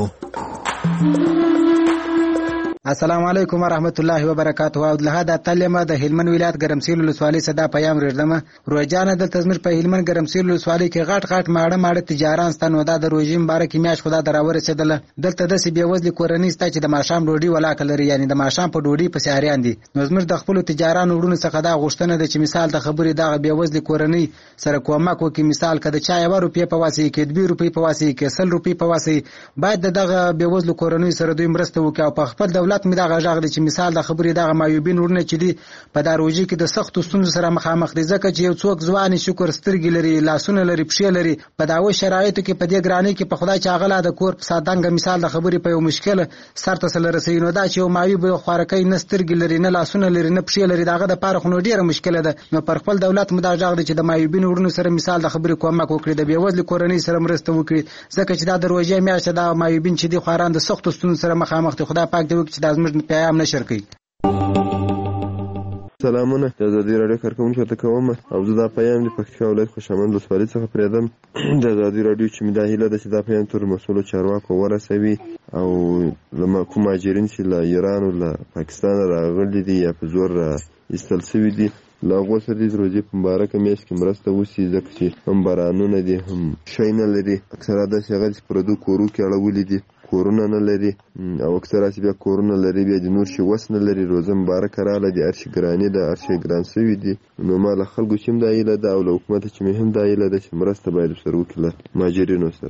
السلام علیکم ورحمت الله وبرکاته. او له دا تعلمه د هلمند ولایت ګرمسیر ولسوالۍ صدا پیام ورځم روزانه د تزمیر په هلمند ګرمسیر ولسوالۍ کې غټ ماړه تجاران ستنو د روزي مبارک میاش خدا دراور رسیدل دلته د سی بیوزلی کورنۍ ستا چې د ماشام ډوډۍ ولاکل لري یعنی د ماشام په ډوډۍ په سیاریان دي. نو زموږ د خپل تجارانو وړونو څخه دا غوښتنه ده چې مثال د خبرې د بیوزلی کورنۍ سره کومک وکړي. مثال کده چا یو روپیه په واسي کې 2 روپیه په واسي کې 100 روپیه په واسي باید دغه بیوزلی کورنۍ سره دوی مرسته وکړي او په خپل دولت می دا غږ دي چې مثال د خبرې دغه مایوبین ورنه چې دي په داروجي کې د سخت ستونزو سره مخامخ دي ځکه چې یو څوک ځواني شکر سترګې لري لاسونه لري پښې لري په داوي شرایطو کې په دې ګرانۍ کې په خدای چې غلا د کور سادنګ مثال د خبرې په یو مشکل سرته سره رسېنو دا چې یو مایوب خوارکۍ نه سترګې لري نه لاسونه لري نه پښې لري دغه د پاره خو ډیره مشکله ده. نو پر خپل دولت مداجغ دي چې د مایوبین ورنه سره مثال د خبرې کومک وکړي د بیوزل کورنۍ سره مرسته وکړي ځکه چې دا دروازه میاشه د مایوبین چې دي خواران د سخت ستونزو سره مخامخ دي. خدای پاک دې وکړي چې د ازمر پیغام نشر کړي. سلامونه د ازادي راډیو کارکونکو ته کوم او زه دا پیغام د پکتیکا ولایت خوشامند ولسوالۍ څخه پریدم د ازادي راډیو چې مې دا هیله ده چې دا پیغام تر مسؤلو چارواکو ورسوي او کوم مهاجرین چې له ایران او له پاکستان راغلي دي یا په زور ایستل شوي دي له هغو سره د روژې په مبارکه میاشت کې مرسته وشي ځکه چې هم بارانونه دي هم شی نه لري اکثره داسې هغه چې پردو کورو کې اړولي دي کورونه نه لري او اکثره چې بیا کورونه لري بیا د نور شي وس نه لري روزه مبارکه راغله د هر شي ګراني ده هر شي ګران شوي دي نو ما له خلکو چې هم دا هیله ده او له حکومت چې مې هم دا هیله ده چې مرسته باید ورسره وکړي له مهاجرینو سره.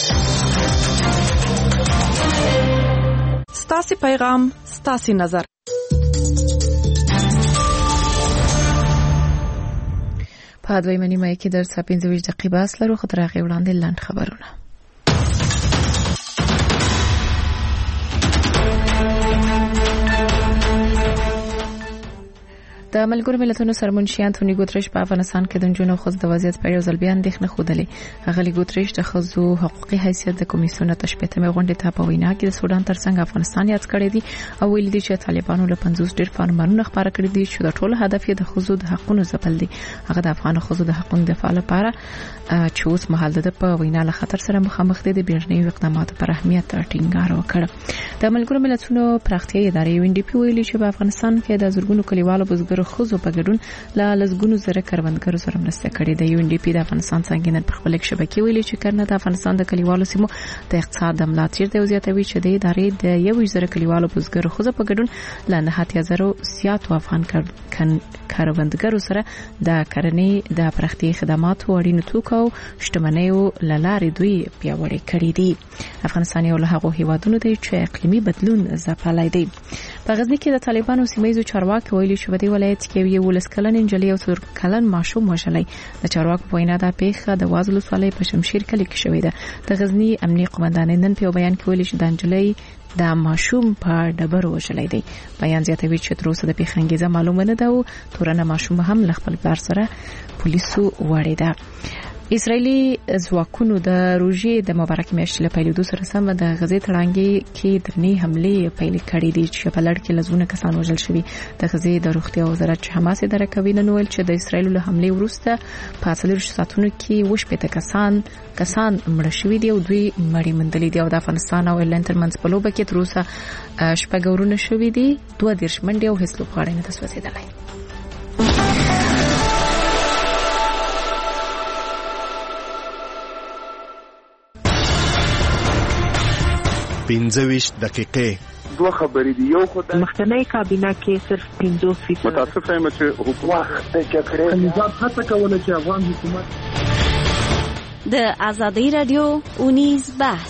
ستاسې پیغام ستاسې نظر. په دویمه نیمه کې در 15 دقیقې بس لرو خو تر هغې وړاندې لنډ خبرونه. د ملګرو ملتونو سرمنشي انټونی ګوتریش په افغانستان کې د نجونو خو د وضعیت په اړه ځل بیا اندېښنه خوده. هغه ګوتریش د خزو حقوقي حیثیت د کمیسیون تشبیهمه غونډه ته په وینا کې د سودان ترڅنګ افغانستان یاد کړی دی او ویل دي چې طالبانو له 50 ډیر فرمانونه خبره کړی دي چې د ټولو هدف یې د خزو د حقوقو ځپل دي. هغه د افغان خزو د حقوقو دفاع لپاره چې اوس مهال د په وینا له خطر سره مخامخ دي د بیړنیو اقداماتو پر اهمیت ټینګار وکړ. د ملګرو ملتونو پراختیايي ادارې UNDP ویلي چې په افغانستان کې د زورګونو کلیوالو بزګرو خزو په ګډون له لزګونو زره کروندګرو سره مرسته کړې ده. UNDP د افغانستان څنګه په خپل شبکې ویلي چې کرنه د افغانستان د کلیوالو سیمو د اقتصاد د ملاتړ د زیاتوي چې د ادارې د 1000 کلیوالو بزګرو خزو په ګډون له 9000 زیاتو افغان کروندګرو سره د کرنې د پراختیايي خدماتو اړینو توکو شتمنیو لارې دوی پیاوړې کړې دي. افغانستان یو له هغو هیوادونو دی چې اقلیمي بدلون ځپلای دی. په غزنی کې د طالبانو سیمایي چارواکي ویلي چې په دې ولایت کې یو ولسکلن انجلۍ او 4 کلن ماشوم وژلای. د چارواکو په وینا دا پیښه د وازلو سولې په شمشیر کلی کې شوې ده. د غزنی امنیه قومندان نن په بیان کې ویلي چې د انجلۍ د ماشوم په ډبرو وژلای دی. بیان زیاتوي چې تر اوسه د پیښې انګیزه معلومه نه ده او تورنه ماشوم هم له خپل پلار سره پولیسو وړي ده. اسرایلی ځواکونو د روژې د مبارک میاشتې له پیلېدو سره سم د غزې تړانګې کې درنې حملې پیل کړې دي چې په لړ کې لزونه کسان وژل شوي. د غزې د روغتیا وزارت چې حماس اداره کوي نن ویل چې د اسرایل له حملې وروسته په 40 ساعتونو کې 80 کسان مړه شوي دي او دوی مړي مندلې دي او د افغانستان او ایرلند ترمنځ په لوبه کې تر اوسه شپږ ورونه شوي دي. 22 منډي او هیڅ لوبغاړی نه تسوځېدلی. 25 دقیقې دوه خبرې دي. یو خدای مخکنی کابینه کې صرف 50% متاسف یم چې حکومت د جګړې نظام هڅه کوله چې افغان حکومت د ازادي رادیو اونیز بحث.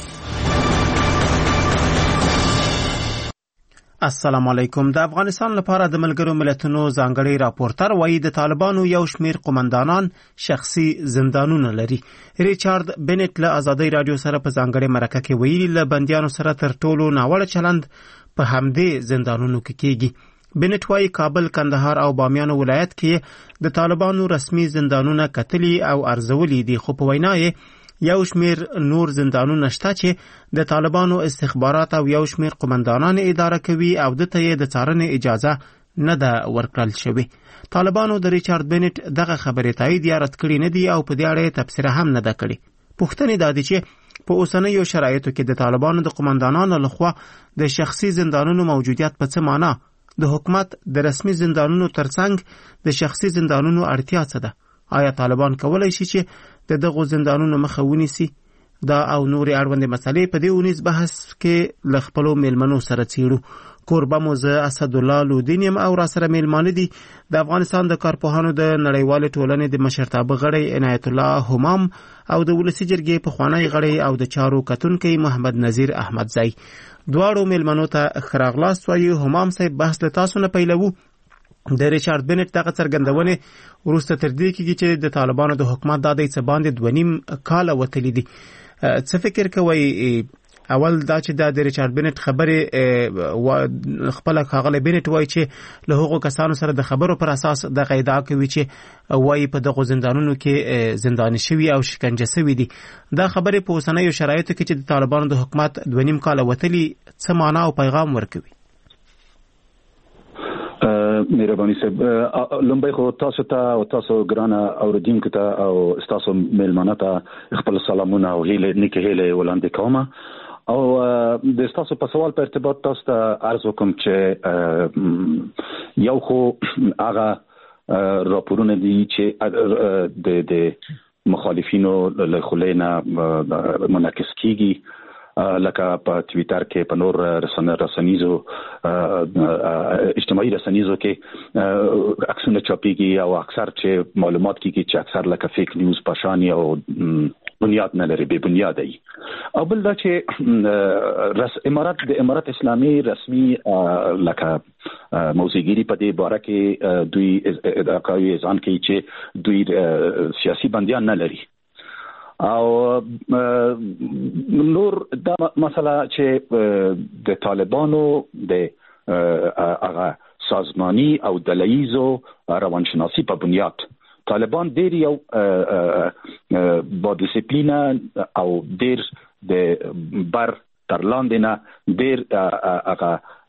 السلام علیکم. د افغانستان لپاره د ملګرو ملتونو ځانګړي راپورټر وایي د طالبانو یو شمیر قومندانان شخصي زندانونه لري. ریچارډ بنټ له ازادي رادیو سره په ځانګړي مرکه کې ویلي له بنديانو سره تر ټولو ناوړه چلند په همدې زندانونو کې کیږي. بنټ وایي کابل، کندهار او بامیان ولایت کې د طالبانو رسمي زندانونه کتلي او ارزولي دي خو په وینا یې یو شمیر نور زندانونه شته چې د طالبانو استخبارات او یو شمیر قومندانان اداره کوي او د ته د څارنې اجازه نه ده ورکړل شوې. طالبانو د ریچارډ بنټ دغه خبرې تایید یا رد کړې نه دي او په دې اړه تبصره هم نه ده کړې. پوښتنه دا ده چې په اوسنیو شرایطو کې د طالبانو د قومندانانو لخوا د شخصي زندانونو موجودیت په څه معنی د حکومت د رسمي زندانونو ترڅنګ د شخصي زندانونو اړتیا څه ده؟ آیا طالبان کولای شي چې د دغه زندانونو مخه ونیسي؟ دا او نورې اړوندې مسلې په دې اونیز بحث کې له خپلو میلمنو سره څیړو. کوربه مو زه اسدالله لودین یم او را سره میلمانه دي د افغانستان د کارپوهانو د نړیوالې ټولنې د مشرتابه غړی عنایت الله همام او د ولسي جرګې پخوانی غړی او د چارو کتونکی محمد نذیر احمدزی. دواړو میلمنو ته ښه راغلاست وایي. همام صاحب بحث له تاسو نه پیلوو. د ریچارډ بنټ دغه څرګندونې وروسته تر دې کېږي چې د طالبانو د حکومت د دې څه باندې 2.5 کاله وتلي دي. څه فکر کوئ؟ اول دا چې د ریچارډ بنټ خبره خپل خاغله بنټ وایي چې له هغو کسانو سره د خبرو پر اساس د قاعده کوي چې وایي په دغه زندانونو کې زنداني شوی او شکنجه شوی دي. دا خبره په اوسنیو شرایطو کې چې د طالبانو د حکومت 2.5 کاله وتلي څه معنا او پیغام ورکوي؟ مهرباني صاحب لومبای خو تاسو ته او تاسو ګرانه اوریدونکو ته او تاسو میلمانه ته خپل سلامونه او هیله نیکه هیله وړاندې کوم او د تاسو په سوال په ارتباط تاسو ته عرض وکم چې یو خو هغه راپورونه دي چې د مخالفینو له خلینا منعکس کیږي لکه په ټوئیټر کې په نور رسنیزو اجتماعي رسنیزو کې عکسونه چاپیږي او اکثر چې معلومات کیږي چې اکثر لکه فیک نیوز پاشانی او بنیاد نه لري به بنیاد ای او بل دا چې امارات اسلامي رسمي لکه موزیګری په دې باره کې دوی ادعاوي ځان کوي چې دوی سیاسي بندیان نه لري او نور دا مسله چې د طالبانو د هغه سازمانی او دلایزو روانشناسی په بنیاد طالبان ډیر یو با ډیسپلینا او ډیر د بر تر لاندې نه ډیر هغه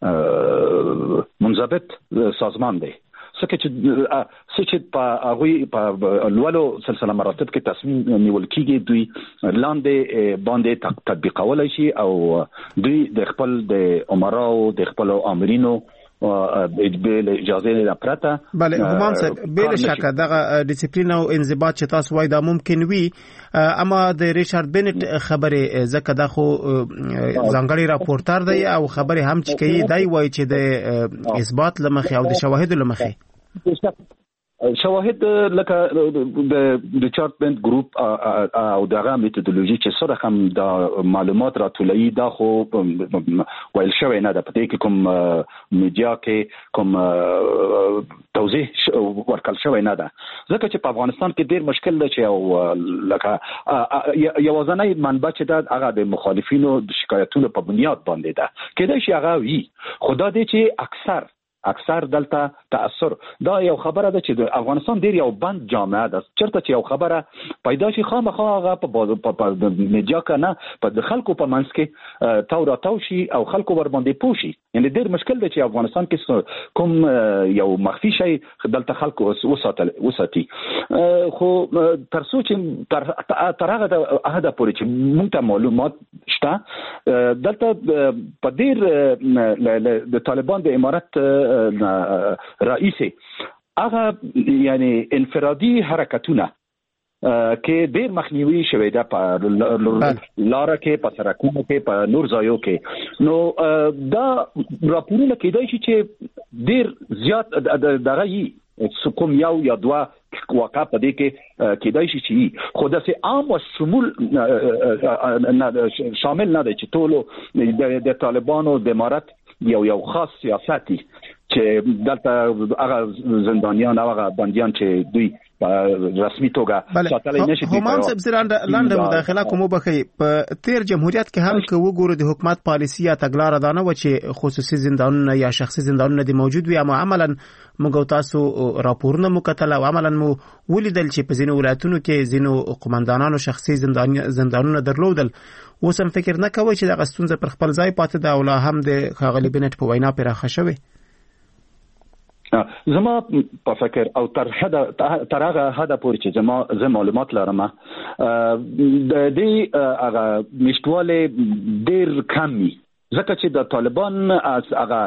منضبط سازمان دی چې په هغه په لولو سلسله مراتب کې تصمیم نیول کیږي دوی لاندې باندې تطبیقولای شي او دوی د خپل د امراو د خپل امرینو به اجازه نه پرته بله همام صاحب بل شک دغه ډیسپلین او انضباط چې تاسو وای دا ممکن وي اما د ریچارډ بنټ خبره زکه دا خو ځانګړي راپورټر دی او خبره هم چې کوي دای وای چې د اثبات لمخې او د شواهد لمخې شواهد لکه د ریچارډ بنټ ګروپ او دغه میتودولوژي چې سره هم د معلومات راټولوي دا خو ویل شوی نه ده په دې کې کوم میډیا کې کوم توضیح ورکړل شوی نه ده ځکه چې په افغانستان کې ډیر مشکل دی چې او لکه یوازنۍ منبع چې دا هغه د مخالفینو د شکایتونو په بنیاد باندې ده کله چې هغه وی خدا دې چې اکثر دلته تاثر دا یو خبره ده چې د افغانستان ډیر یو بند جامعه ده چرته چې یو خبره پیدا شي خامخا هغه په میډیا کې نه په خلکو په منځ کې تاو شي او خلکو ور باندې پوشي یعنی ډیر مشکل دی چې افغانستان کې کوم یو مخفي شي دلته خلکو وساتي خو ترڅو چې تر هغه عهد پورې چې موږ ته معلومات شته دلته په ډیر د طالبان د امارت رئیسي هغه یعنی انفرادي حرکتونه کې ډیر مخنیوي شوی ده په لاره کې په سرکونو کې په نور ځایو کې نو دا راپورونه کېدای شي چې ډیر زیات دغه یي کوم یو یا دوا واقع په دې کې کېدای شي چې خو داسې عام او شمول شامل نه دی چې ټول د طالبانو د امارت یو خاص سیاسي چې دلته هغه زندانیان او هغه بنديان چې دوی رسمي توګه ساتل نشي همام صاحب لاندې مداخله کوم بخي په تیر جمهوریت کې هم که وګورو د حکومت پالیسي یا تګلارې دانه و چې خصوصي زندانونه یا شخصي زندانونه د موجود وي اما عملاً موږ تاسو راپورونه مکتل او عملاً مو ولیدل چې په ځینو ولایتونو کې ځینو قومندانانو شخصي زندانونه درلودل اوس هم فکر نه کوي چې د غستونځ پر خپل ځای پاتې دا ولا هم د خاغلی بنټ په وینا پراخه شوی زما په فکر او تر هغه حدا پورې چې زما معلومات لرم د دې هغه مشتواله ډیر کمی ځکه چې د طالبان از هغه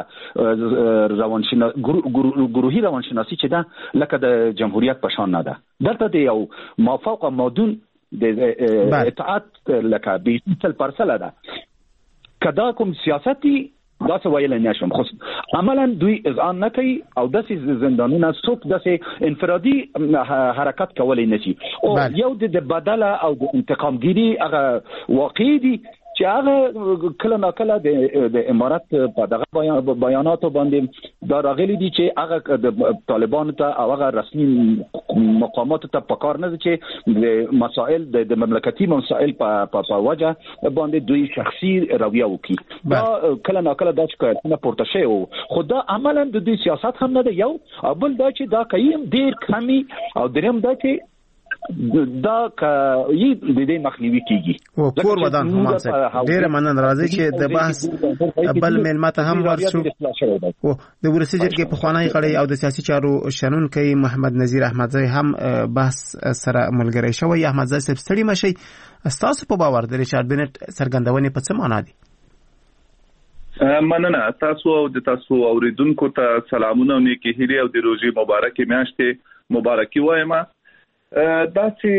گروهی روانشناسی چې دا لکه د جمهوریت په شان نه ده دلته د یو موافق مادون د اطاعت لکه 20% ده کدا کوم سیاسي دا څه ویل نه شم خو عملاً دوی اذعان نه کوي او داسې زندانونه څوک داسې انفرادي حرکت کولای نشي او یو د بدله او د انتقامګيري هغه واقعي دي چې هغه کله ناکله د امارات په دغه بیاناتو باندې دا راغلي دي چې هغه د طالبانو ته او هغه رسمي مقامات ته پکار نه دي چې د مسائل د مملکتي مسائل په وجه باندې دوی شخصي رویه وکړي دا کله ناکله دا چې نه پورته شي خو دا عملاً د دوی سیاست هم نه دی یو بل دا چې دا کوي ډیر کمی او دریم دا چې دا د دې مخنیوي کیږي. او کور ودان هم ډېر مننه راځي چې د بحث بل ملمت هم ورسو. او د ورسېجر کې په خوانی غړي او د سیاسي چارو شنونکي محمد نذیر احمدزی هم بحث سره ملګری شوی. احمدزی صاحب ستړي مشي، تاسو په باور د ریچارډ بینټ څرګندونې په څه معنا دي؟ مننه. تاسو او د تاسو اوریدونکو ته سلامونه او نیکی هیلې او د روزي مبارکي میاشتې مبارکي وایم. دا چې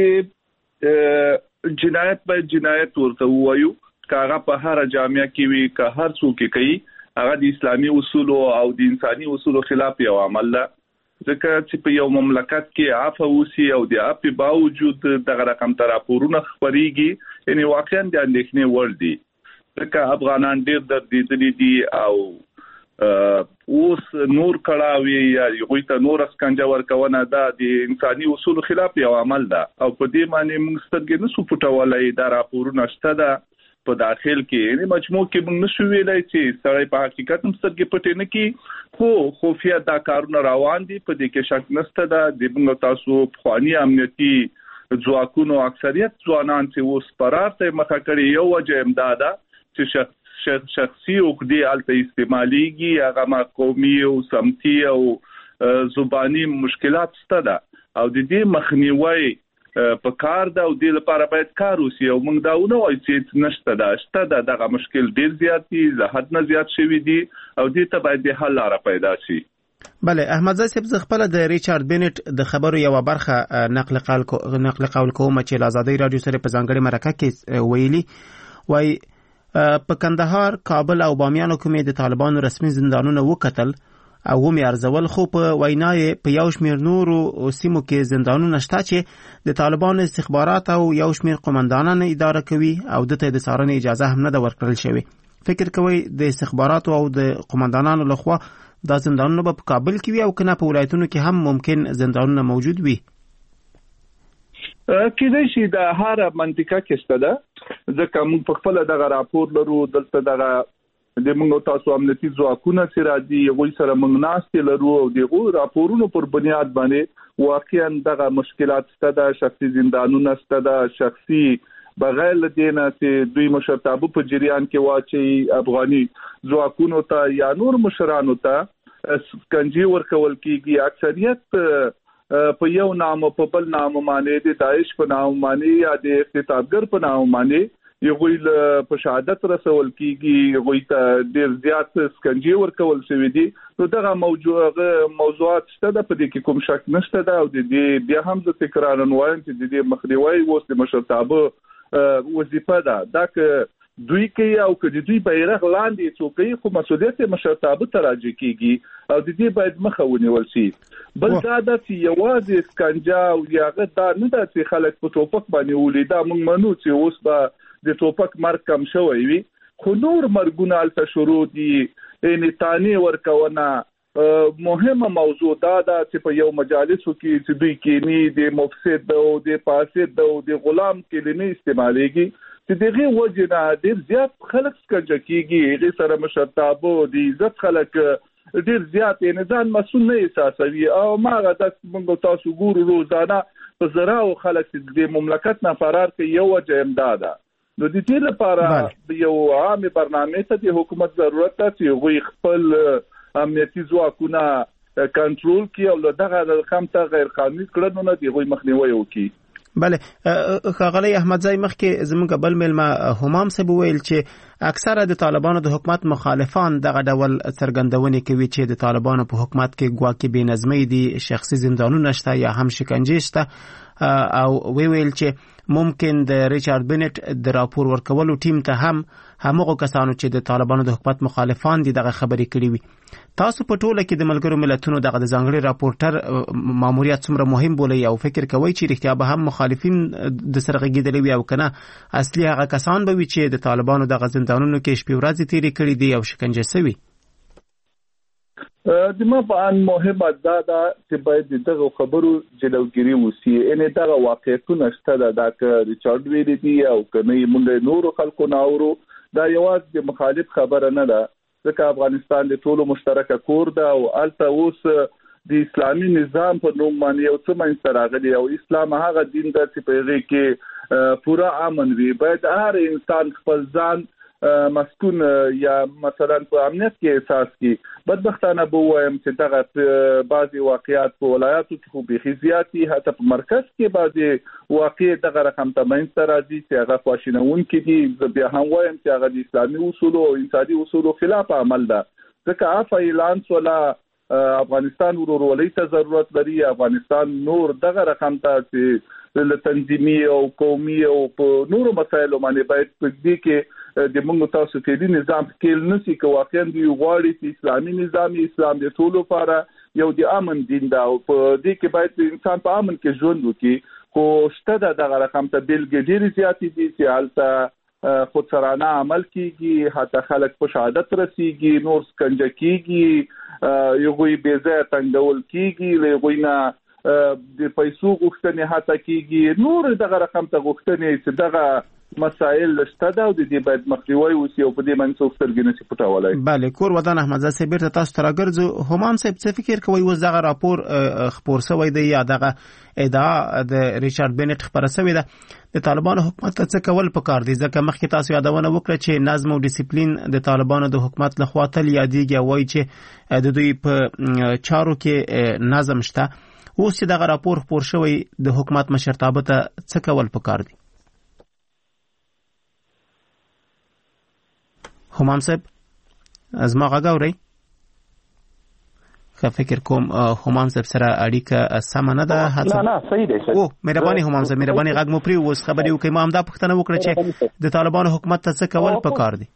جنایت به جنایت ورته وایو، کاغه په هر جامعه کې وي، که هر څوک کوي، هغه د اسلامي اصول او د انساني اصول خلاف یو عمل ده. ځکه چې په یو مملکت کې عفو وسی او د عفو باوجود دغه رقم تر راپورونه خبريږي، یعنی واقعا د اندېښنې وړ دي. ځکه افغانان ډېر دردېدلي دي او اوس نور کړهوي یا یوې ته نور اسکنجه ورکونه ده د انساني اصول خلاف یو عمل ده. او په دې معنی موږ سترګې نسو پټولای، دا راپورونه شته ده په داخل کې، یعنی مجموع کې موږ نشو ویلای چې سړی په حقیقت هم سترګې پټې نه کی، خو خفیه دا کارونه روان دي. په دې کې شک نشته ده. د موږ تاسو خواني امنیتي ځواکونو اکثریت ځوانان چې اوس فرار ته مخه کړي، یو وجه امدا ده چې شخصي عقدې الته استعماليږي، هغه ما قومي او سمتي او زبانی مشکلات شته ده او د دې مخنیوي په کار ده او د لپاره باید کار وشي. او موږ دا ونه وایو چې نشته ده، شته ده. دغه مشکل ډیر زیات دي، له حد نه زیات شوی دي او دې ته باید د حل لاره پیدا شي. بله احمدزی صاحب، زه خپل د ریچارډ بینټ د خبرو یو برخه نقل قول کوم چې د آزادۍ رادیو سره په ځانګړي مرکه کې ویلي وای په کندهار، کابل او بامیانو کې د طالبانو رسمي زندانونه وکتل او ومې ارزول، خو په وینای په یو شمیر نورو سیمو کې زندانونه شته چې د طالبانو استخبارات او یو شمیر قومندانان اداره کوي او دته د څارنې اجازه هم نه ورکړل شوی. فکر کوي د استخبارات او د قومندانانو لخوا دا زندانونه په کابل کې وي او کنه په ولایتونو کې هم ممکن زندانونه موجود وي؟ کېدای شي د هر منطقه کې شته ده. ځکه موږ په خپل دغه راپور لرو، دلته دغه د موږ تاسو امنیتي ځواکونه چې راځي غوي سره موږ ناست لرو او دغه راپورونو پر بنیاد باندې واقعا دغه مشکلات شته ده، شخصي زندانونه شته ده، شخصي بغیر لدینه چې دوی مشرتابه په جریان کې واچي افغاني ځواکونو ته یا نور مشرانو ته سکنجي ورکول کیږي. اکثریت په یو نام په بل نام باندې د داعش په نام باندې یا د اقتدارګر په نام باندې یو ویل په شهادت رسول کیږي، یو ته ډیر زیات سکنجي ورکول شوی دي. نو دغه موضوعات شته ده، په دې کې کوم شک نشته ده او د دې بیا هم د تکرار نوایم چې د دې مخنیوي اوس د مشرتابه وظیفه ده. دا که دوی کوي او که دوی بیرغ لاندې څوکي، خو مسؤلیت مشرتابه ته راځي کیږي او د دې باید مخه ونیول شي. بل دا د یوازې سکنجا او یاغه دا نه ده چې خلک په ټوپک باندې ولیدا. موږ منو چې اوس به د ټوپک مرګ کم شوی وي، خو نور مرګونه الته شروع دي. یعنی تانی ورکونه مهمه موضوع دا ده چې په یو مجالسو کې چې دوی کېنی د مفسد او د فاسد او د غلام کلمې استعمالېږي چې دغه وجه نه ډیر زیات خلک سکنجه کیږي. هغه سره مشرتابه د عزت خلک ډیر زیات نه ځان مسؤل نه احساسوي او ما غدا موږ تاسو ګورو روزانه په زراو خلک د مملکت نه فرار کوي. یو وجه امداده. نو د دې لپاره یو عام برنامه ته د حکومت ضرورت ده چې غوي خپل امنیتي ځواکونه کنټرول کړي او دغه رقم ته غیر قانوني کړنو د غوي مخنیوي وکړي. بله ښاغلی احمدزی، مخکې زموږ بل ملما همام صاحب ویل چې اکثره د طالبانو د حکومت مخالفان دغه ډول څرګندونې کوي چې د طالبانو په حکومت کې ګواکې بې نظمۍ دي، شخصي زندانونه شته یا هم شکنجې شته، او ویل چې ممکن د ریچارډ بینټ د راپور ورکولو ټیم ته هم همغه کسانو چې د طالبانو د حکومت مخالفان دي دغه خبرې کړې وي. تاسو په ټوله کې د ملګرو ملتونو دغه د ځانګړي راپورټر ماموریت څومره مهم بولئ او فکر کوئ چې رښتیا به هم مخالفین د سره غږیدلي وي او کنه اصلي هغه کسان به وي چې د طالبانو دغه زندانونو کې شپې ورځې تیرې کړې دي او شکنجه شوي؟ د ما په ان مهمه دا چې باید دغه خبرو جلوګیری وسی. ان دغه واقعیتونه شته دا چې ریچارډ ویلي دي او کنه موږ نور خلکو ناورو، دا یوازې د مخالف خبره نه ده. ځکه افغانستان د ټولو مشترکه کور ده او الته اوس د اسلامي نظام په نوم باندې یو څه منځ راغلی او اسلام هغه دین دی چې په هغه کې پورا امن وي. باید هر انسان خپل ځان مسکون یا مثلا په امنیت کې احساس کړي. بدبختانه به وایم چې دغه بعضي واقعیات په ولایاتو کې خو بيخي زیاتی، حتی په مرکز کې بعضي واقع دغه رقم ته منځ راځي چې هغه خواشینون کې دي. بیا هم وایم چې هغه د اسلامي اصول او انساني اصول خلاف عمل ده. ځکه عفو اعلان ولا افغانستان ورورولۍ ته ضرورت لري. افغانستان نور دغه رقم ته چې له تنظیمي او قومي او په نورو مسایلو باندې باید په دې کې د موږ تاسو کې نظام کې نسی کې واقعا دی غواړي چې اسلامي نظام اسلام د ټولو لپاره یو د امن دین دا او په دې کې باید انسان په امن کې ژوند وکړي. خو شته دغه رقم ته بیلګې ډېرې زیاتې دي چې حالت خودسرانه عمل کیږي، حتی خلک په شهادت رسیږي، نور سکنجه کیږي، یو غوي بیزه تنګول کیږي، یو نه د پیسو غوښتنې حتی کیږي، نور دغه رقم ته غوښتنې چې دغه مسائل شته دا او د دې باید مخنیوي وشي او په دې باندې څوک سترګې نشي پټولای. بله کور ودان احمد زاده صاحب تاسو ته راګرځو. همام صاحب څه فکر کوي وز دغه راپور خبر شوی دی یا دغه ادعا د ریچارډ بینټ خبره شوی ده د طالبانو حکومت ته څه کول پکار دي؟ ځکه مخکې تاسو یادونه وکړه چې نظم او ډیسپلین د طالبانو د حکومت لخوا تل یادېږي، وایي چې د دوی په چارو کې نظم شته. اوس چې دغه راپور خبر شوی د حکومت مشرتابه ته څه کول پکار دي؟ همام صاحب از ما غاوري فکر کوم همام صاحب سره اړیکه سم نه ده. نه صحیح دی. او مهرباني همام صاحب مهرباني غږ مو پری اوس خبرې وکړئ. ما هم دا پوښتنه وکړه چې د طالبانو حکومت ته څه کول پکار دي؟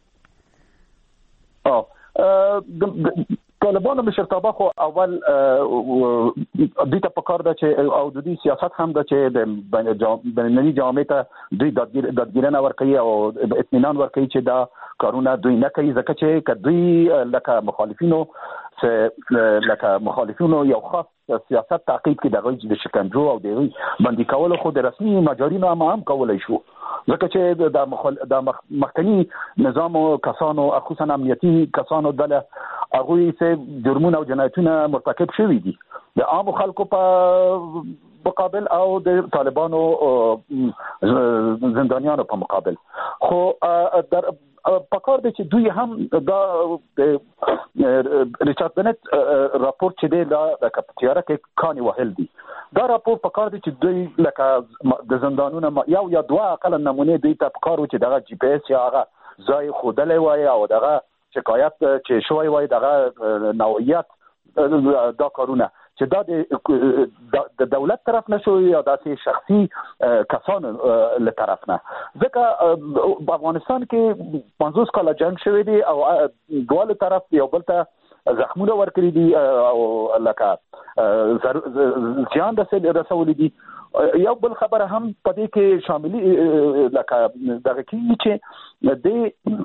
طالبانو مشرتابه خو اول دوی ته پکار ده چې او د دې سیاست هم ده چې د بینالمللي جامعه ته دوی دادګیرنه ورکوي او اطمینان ورکوي چې دا کارونه دوی نه کوي، ځکه چې دوی لکه مخالفینو یو خاص سیاست تعقیب کې دغه د شکنجو او د بندي کولو خو د رسمي مجارینو هم کولای شو، ځکه چې د مخکنی نظام او کسانو خصوصا امنیتي کسانو دله هغه یې جرمونه او جنایتونه مرتکب شوي دي د عام خلکو په مقابل او د طالبانو زندانیانو په مقابل. خو در پکار دی چې دوی هم دا ریچارډ بینټ راپور چې دی دا د کپټیاره کې کاني وهل دي. دا راپور پکار دی چې دوی لکه د زندانونو یا دوه اقل نمونه دوی ته پکار و چې دغه جی پی اس یا هغه ځای خودلې وای او دغه شکایت چې شوی وای دغه نوعیت دا کارونه چې دا د دولت طرف نشو یا داسې شخصي کسانو له طرف نه، ځکه په افغانستان کې 50 کاله جنگ شوی دی او دواله طرف یو بل ته زخمونه ورکړي دي او لکه زیان رسولي دي. یو بل خبره هم په دې کې شاملي لکه دغه کې چې د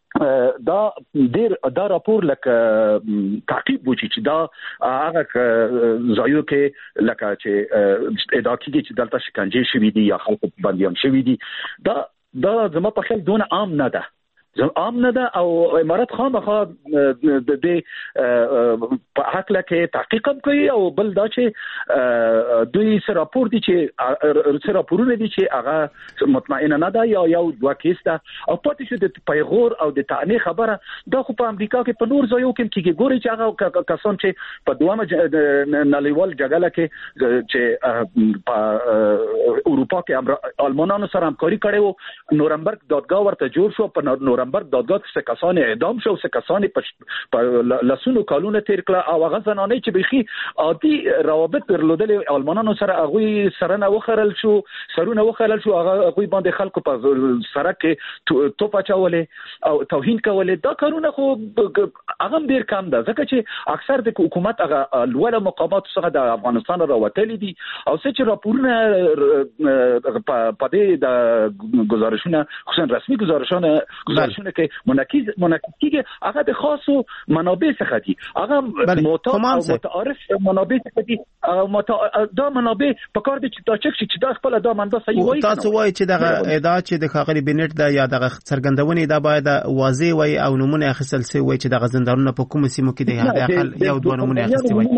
دا راپور لکه تعقیب وشي چې دا هغه ځایو کې لکه چې ادعا کیږي چې دلته شکنجه شوي دي یا خلکو بندیان شوي دي، دا زما په خیال دونه عام نه ده او امارات خامخا د دې په حق لکه تحقیق کوي. او بل دا چې دوی سره راپور دي چې راپورونه دي چې هغه مطمئنه نه ده یا یو دوه کیس ده او پاتې شو د پیغور او د تعنی خبره. دا خو په امریکا کې په نور ځایو کې کیږي، ګوري چې هغه کسان چې په دوامه نړیوال جګړه کې چې په اروپا کې آلمانانو سره همکاري کړې وو، نورمبرګ دادګاه ورته جوړ شو، په نورمبرګ دادګاه څخه کسان اعدام شو، څخه کسان په لسونو کالونه تیر کړه او هغه زنانه چې بيخي عادي روابط درلودل آلمانانو سره هغه سرونه وخرل شو هغه باندې خلکو په سره کې توپ اچولې او توهین کولې. دا کارونه خو هغه ډیر کم ده، ځکه چې اکثر د حکومت هغه لوړ مقامات څخه د افغانستان راوتلي دي او چې راپورونه په دې د گزارشونه خصوصا رسمي گزارشونه کې منعکس کیږي هغه د خاصو منابع څخه دي، هغه متعارف منابع څخه دي. دا منابع په کار دي چې دا چې دا خپل دا منده صحیح وایي. تاسو وایي چې دغه ادعا چې د خاغلی بنټ دا یا دغه څرګندونې دا باید واضح وي او نمونه اخیستل شي وي چې دغه زندانونه په کوم سیمو کې دي، هغه یو دوه نمونه اخیستي وي.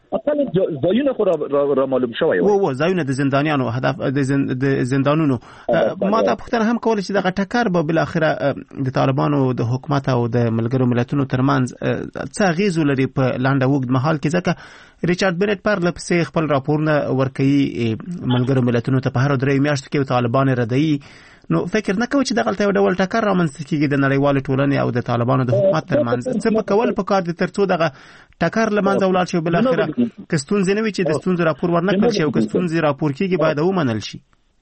اصل ځایونه خو را معلوم شوی و ځایونه د زندانیانو هدف د زندانونو ما دا پوښتنه هم کوله چې دغه ټکر به بل اخره د طالبانو د حکومت او د ملګرو ملتونو ترمنځ څه اغیز لري په لنډه وګد مهال کې، ځکه ریچارډ بنټ پرله پسې خپل راپورونه ورکوي ملګرو ملتونو ته په هر 3 میاشتو کې طالبان ردوي. نو فکر نه کوي چې دغه یو ډول ټکر رامنځته کیږي د نړیوال ټولنې او د طالبانو د حکومت ترمنځ؟ څه په کول په کار دي ترڅو دغه ټکر لمنځه ولاړ شي، بل اخره کستون زنوي چې د ستونزې راپور ورنکړل شي او کستون زی راپور کیږي باید ومنل شي.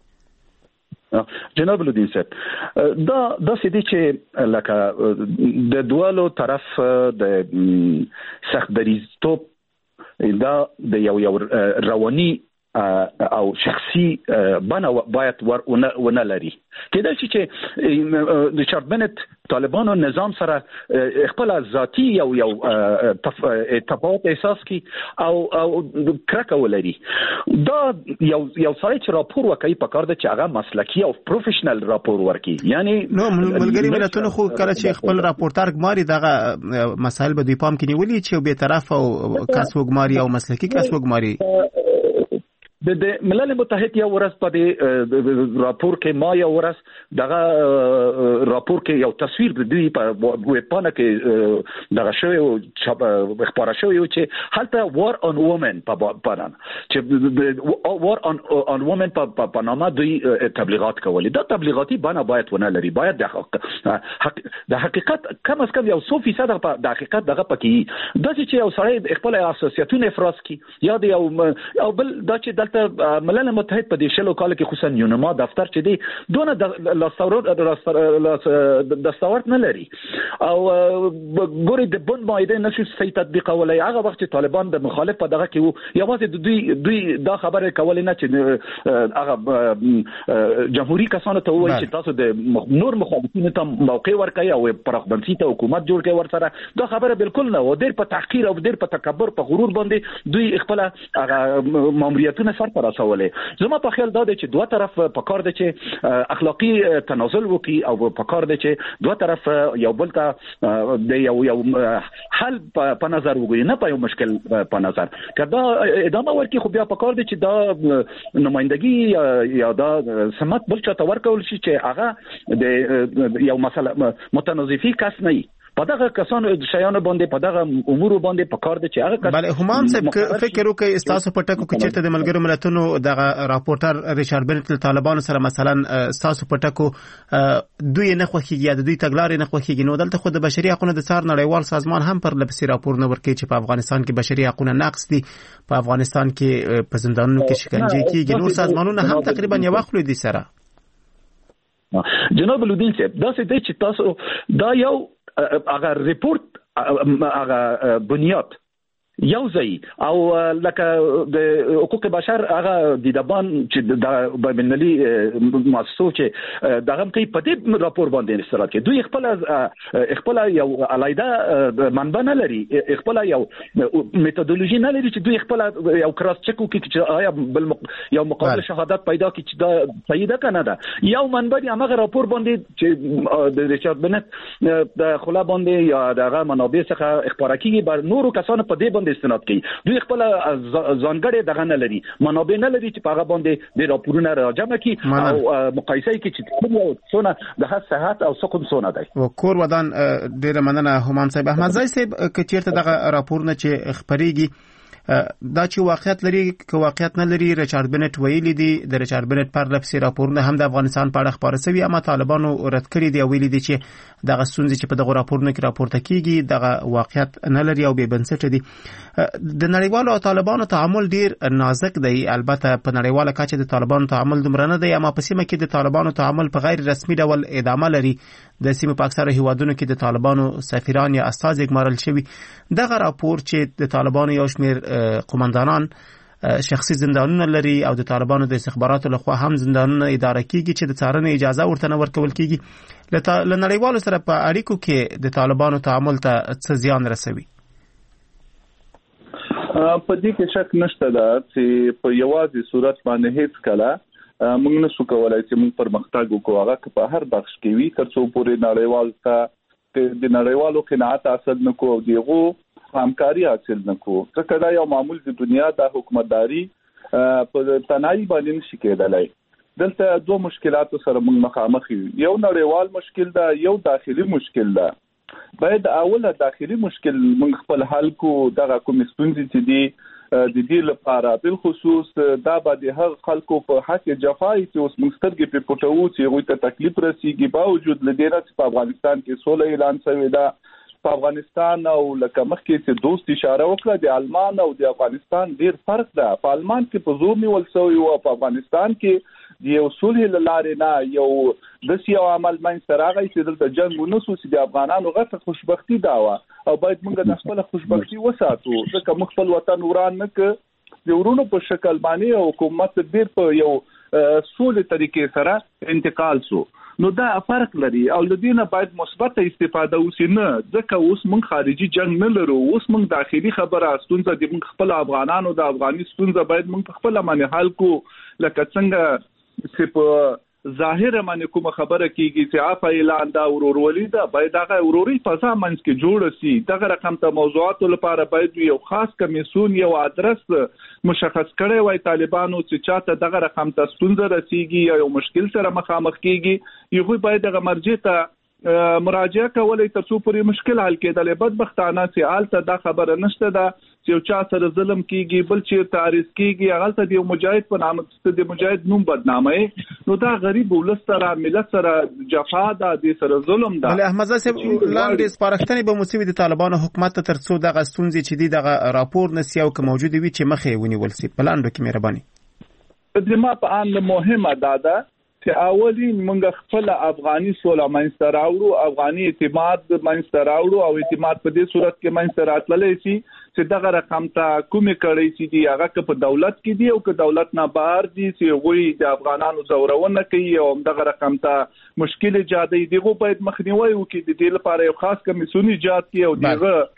جناب الدین صاحب دا سیدی چې لکه د دوالو طرف د سخت دریزتوب دا د یو رواني او شخصي بنا باید ونه لري. کېدای شي چې ریچارډ بنټ طالبانو نظام سره خپل ذاتی یو تفاوت احساس کی او کرکه ولري. دا یو سړی چې راپور ورکوي په کار ده چې هغه مسلکی او پروفیشنل راپور ورکړي. یعنی نو ملګری ملتونو خو کله چې خپل راپورټر ګماري دغه مسایل به دوی پام کې نیولي چې به طرف او کس وګماري او مسلکی کس وګماري. د ملل متحد یو ورځ په دې راپور کې ما یو ورځ دغه راپور کې یو تصویر د دوی په ویب پاڼه کې دغه شوی او خبره شوی چې هلته وار اون وومن په پاڼه چې وار اون وومن په نامه دوی تبلیغات کوي. دا تبلیغاتي بڼه باید ونه لري، باید د حقیقت کم از کم یو 100% د حقیقت دغه پکې دا چې یو سړی خپل اساسیتونه افراز کی یا د یو بل دا چې دلته ملل متحد په دې شلو کال کې خصوصا یونما دفتر چې دی دونه دستاورد نه لري او ګوري د بند مایده نشي صحیح تطبیقولای. هغه وخت چې طالبان د مخالف په دغه کې یوازې د دوی دا خبره کول نه چې هغه جمهوریت کسانو ته وایي چې تاسو د نور مخالفینو ته موقع ورکړئ او پرخبنسي ته حکومت جوړ کړي ورسره. دا خبره بالکل نه و. ډېر په تحقیر او ډېر په تکبر په غرور باندې دوی خپل هغه ماموریتونه سر پر اسولې. زما په خیال دا دی چې دوه طرف په کار دی چې اخلاقی تنازل وکړي او په کار دی چې دوه طرف یو بل ته د یو حل په نظر وګوري، نه په یو مشکل په نظر. کدا ادامه ورکړي خو بیا په کار دی چې دا نمائندګي یا دا سمت بل چاته ورکول شي چې هغه د یو مسله متنازعي کس نه وي. په دغه کسانو شیانو باندې په دغه امور باندې په کار دي چې هغه بله همام صاحب فکر وکړي استاسو په ټکو کې چې د ملګرو ملتونو دغه راپورټر ریچارډ بنټ طالبانو سره مثلا استاسو په ټکو دوی نه خوښیږي یا دوی تګلارې نه خوښیږي، نو دلته خو د بشري حقوقو د څار نړیوال سازمان هم پر لپسې راپور نه ورکړي چې په افغانستان کې بشري حقوق نقض دي، په افغانستان کې په زندانونو کې شکنجه کیږي، نور سازمانونه هم تقریبا یو خپل دي سره. جناب الدین صاحب دا څه دی چې تاسو دا یو هغه ریپورت هغه بنیاد یو ځای او لکه د حقوق بشر هغه د دبان چې د بینالمللي مؤسسو چې دغه کوي په دې راپور باندې استناد کوي. دوی خپل یو علایده منبع نه لري، خپل یو میتودولوژي نه لري چې دوی خپل یو کراس چک کوي چې آیا یو مقابل شهادت پیدا کوي چې دا صحیح ده کنه ده. یو منبع هغه راپور باندې چې د ریچارډ بنټ د خلا باندې یا دغه منابع څخه اخبار کیږي بر نورو کسانو په دې استناد کوي. دوی خپل ځانګړي دغه نه لري، منابع نه لري چې په هغه باندې د راپورونو راجمع کړي او مقایسه کړي چې څونه د صحت او سقم څونه دی. کور ودان ډیره مننه همام صاحب. احمد زای صاحب که چیرته دغه راپورونه چې خبريږي دا چې واقعیت لري که واقعیت نه لري، ریچارډ بنټ ویلي دی د ریچارډ بنټ پر لپسې راپورونه هم د افغانستان په اړه خبره شوی، اما طالبانو رد کړی دی او ویلي دی چې دغه ستونزې چې په دغه راپورونو کې راپورته کیږي دغه واقعیت نه لري او بې بنسټه دي. د نړیوالو او طالبانو تعامل ډیر نازک دی، البته په نړیواله کچه د طالبانو تعامل دومره نه دی، اما په سیمه کې د طالبانو تعامل په غیر رسمي ډول ادامه لري. د سیمه په اکثره هیوادونو کې د طالبانو سفیران یا استازي ګمارل شوي. دغه راپور چې د طالبانو یو شمېر قومندانان شخصي زندانونه لري او د طالبانو د استخباراتو لخوا هم زندانونه اداره کیږي چې د څارنې اجازه ورته نه ورکول کیږي، له نړیوالو سره په اړیکو کې د طالبانو تعامل ته څه زیان رسوي؟ په دې کې شک نشته دا چې په یوازې صورت باندې هیڅ کله موږ نشو کولای چې موږ پرمختګ وکړو هغه په هر بخش کې وي تر څو پورې نړیوال ته د نړیوالو قناعت حاصل نکو او دیغو همکاري حاصل نکو ځکه دا یو معمول د دنیا د حکومتداري په تنهایی باندې نشي کېدلای. دلته دوه مشکلاتو سره موږ مخامخ یو نړیوال مشکل ده، یو داخلي مشکل ده. باید اوله داخلي مشکل موږ خپل حل کو. دغه کوم ستونزې چې دي د دې لپاره بل خصوص دا باندې هر خلکو په حق جفای چې اوس موږ سترګې په پټو چې غوي ته تکلیف رسیږي باوجود لدې نه په افغانستان کې سوله اعلان شوی ده. په افغانستان او لکه مخکې چې دوست اشاره وکړه د آلمان او د افغانستان ډیر فرق ده. په آلمان کې په زور نیول شوی او په افغانستان کې د یو صلح لاره نه یو د یو عمل من سره غي چې دلته جنگ ونسو چې د افغانانو غته خوشبختی داوه او باید موږ د خپل خوشبختی وساتو ځکه موږ خپل وطن وران نه ک د ورونو په شکل باندې حکومت ډیر په یو سولې طریقې سره انتقال سو. نو دا فرق لري او لدينا باید مثبت استفاده وسی نه ځکه اوس موږ خارجي جنگ نه لرو. اوس موږ داخلي خبره ستونزه د موږ خپل افغانانو د افغاني ستونزه باید موږ خپل باندې حل کو. لکه څنګه چې په ظاهر باندې کوم خبره کیږي چې اپ اعلان دا ورورولي دا باید هغه وروري په ځامن کې جوړ شي. دغه رقم ته موضوعات لپاره باید یو خاص کمیسون یو ادرس مشخص کړي وای طالبانو چې چاته دغه رقم ته ستونزه رسیږي یو مشکل سره مخامخ کیږي یو باید دغه مرجع ته مراجعه کولای تر څو پورې مشکل حل کېدل. بدبختانه چې حالت دا خبره نشته ده چې چا سره ظلم کیږي بل چې تعریض کیږي هغه ته د مجاهد په نام د مجاهد نوم بدنامي. نو دا غریب ولست سره ملت سره جفا ده د سره ظلم ده. بل احمد صاحب لاندې سپارښتنې به موسیوي د طالبانو حکومت ته تر څو دغه ستونزې چې دغه راپور نسی او که موجود وي چې مخې ونیول سي پلاندو کې مهرباني. د ما په ان مهمه ده چې اولی موږ خپل افغاني سوله منځته راوړو افغاني اعتماد منځته راوړو او اعتماد په دې صورت کې منځته راتللی شي چې دغه رقم ته کومې کړی چې دی هغه که په دولت کې دی او که دولت نه بهر دي چې غوي د افغانانو زورونه کوي او دغه رقم ته مشکل ایجاد دی دغه باید مخنیوي وکړي. د دې لپاره یو خاص کمیسیون ایجاد کړي او دغه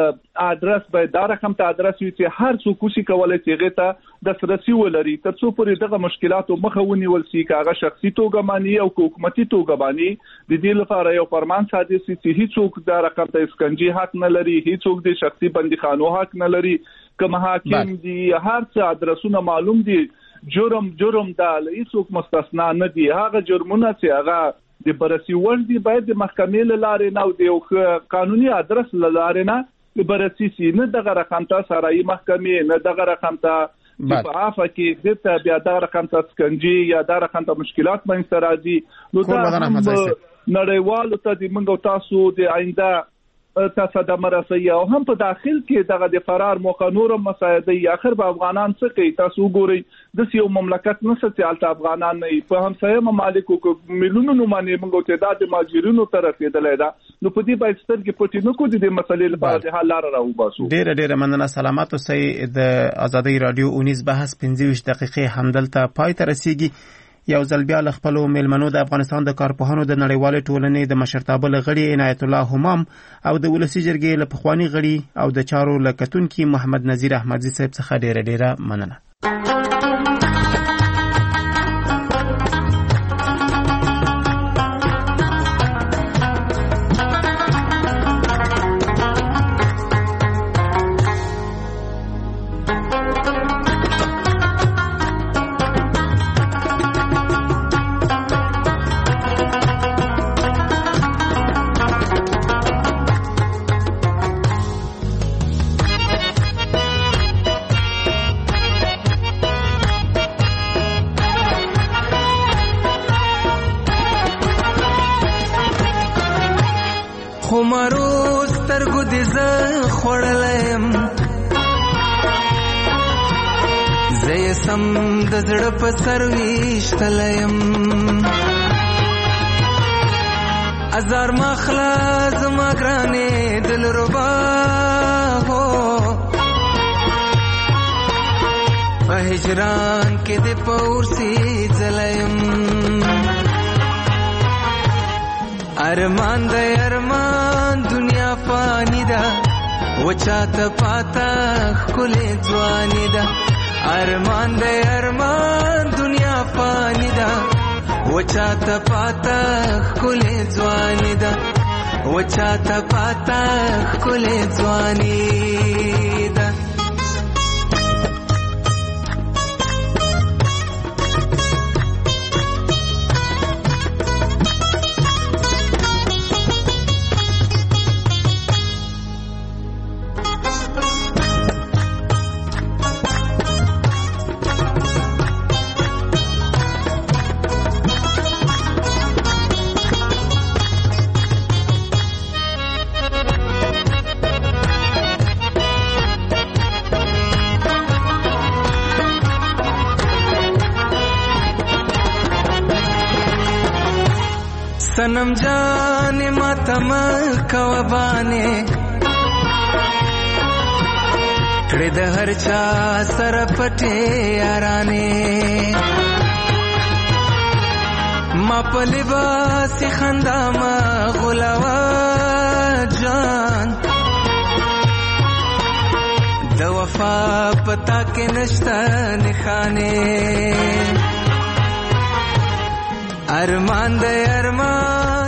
ادرس باید دا رقم ته ادرس وي چې هر څوک کوشي کولای چې هغه ته د سرسي ولري تر څو پورې دغه مشکلاتو مخه ونیول شي. کاغه شخصي توګه مانی او حکومتي توګه مانی د دې لپاره یو فرمان صادر شي چې هیڅوک دا رقم ته اسکنجي حق نه لري هیڅوک د شخصي بندیخانو حق نه لري. کوم حاکم دي هر څه ادرسونه معلوم دي جرم دا هیڅوک مستثنا نه دي. هغه جرمونه چې هغه د برسي ور دي باید د محکمې لاره نه او د قانوني ادرس لاره نه برسي سي. نه دغه رقم ته سرای محکمې نه دغه رقم ته په عفو کې دته بیا دغه رقم ته سکنجي یا دغه رقم ته مشکلات منځته راځي. نو دا نړیوالو ته د منګو تاسو د آینده تصدمه رسي او هم په داخل کې دغه د فرار موقع نور مساعده اخر به افغانان څه کوي. تاسو ګورئ د یو مملکت نه ستالت افغانان نه په همسایه ممالکو کې ملیونونو باندې موږ تعداد ماجرینو طرف یې ده. نو په دې باید سترګې پټې نه کړو د مسلې لپاره د حل لاره راوباسو. ډېر مننه. سلامات اوسئ. د ازادي رادیو 19 بحث 25 دقیقې همدلته پای ته رسیږي. یو ځل بیا له خپلو میلمنو د افغانستان د کارپوهانو د نړیوالې ټولنې د مشرتابه غړي عنایت الله همام او د ولسی جرګې له پخوانی غړي او د چارو لکتونکي محمد نذیر احمدزي صاحب څخه ډېره مننه. د زړه په سر ویشتلیم ازار مخلا زما ګرانې دلربا هو په هجران کې د پورسي ځلیم ارمان د ارمان دنیا فانی ده وچاته پاتا خلې ځواني ده ارمان دے ارمان دنیا فانی دا وچاتا پاتا کھلے ځوانی دا وچاته پاتا کله ځواني ده सनम जाने मातम कवबाने कड़े द हर चा सर पटे याराने मा पलिबास खंदा मा गुलावा जान द वफा पता के नश्ता निखाने अरमान दे अरमान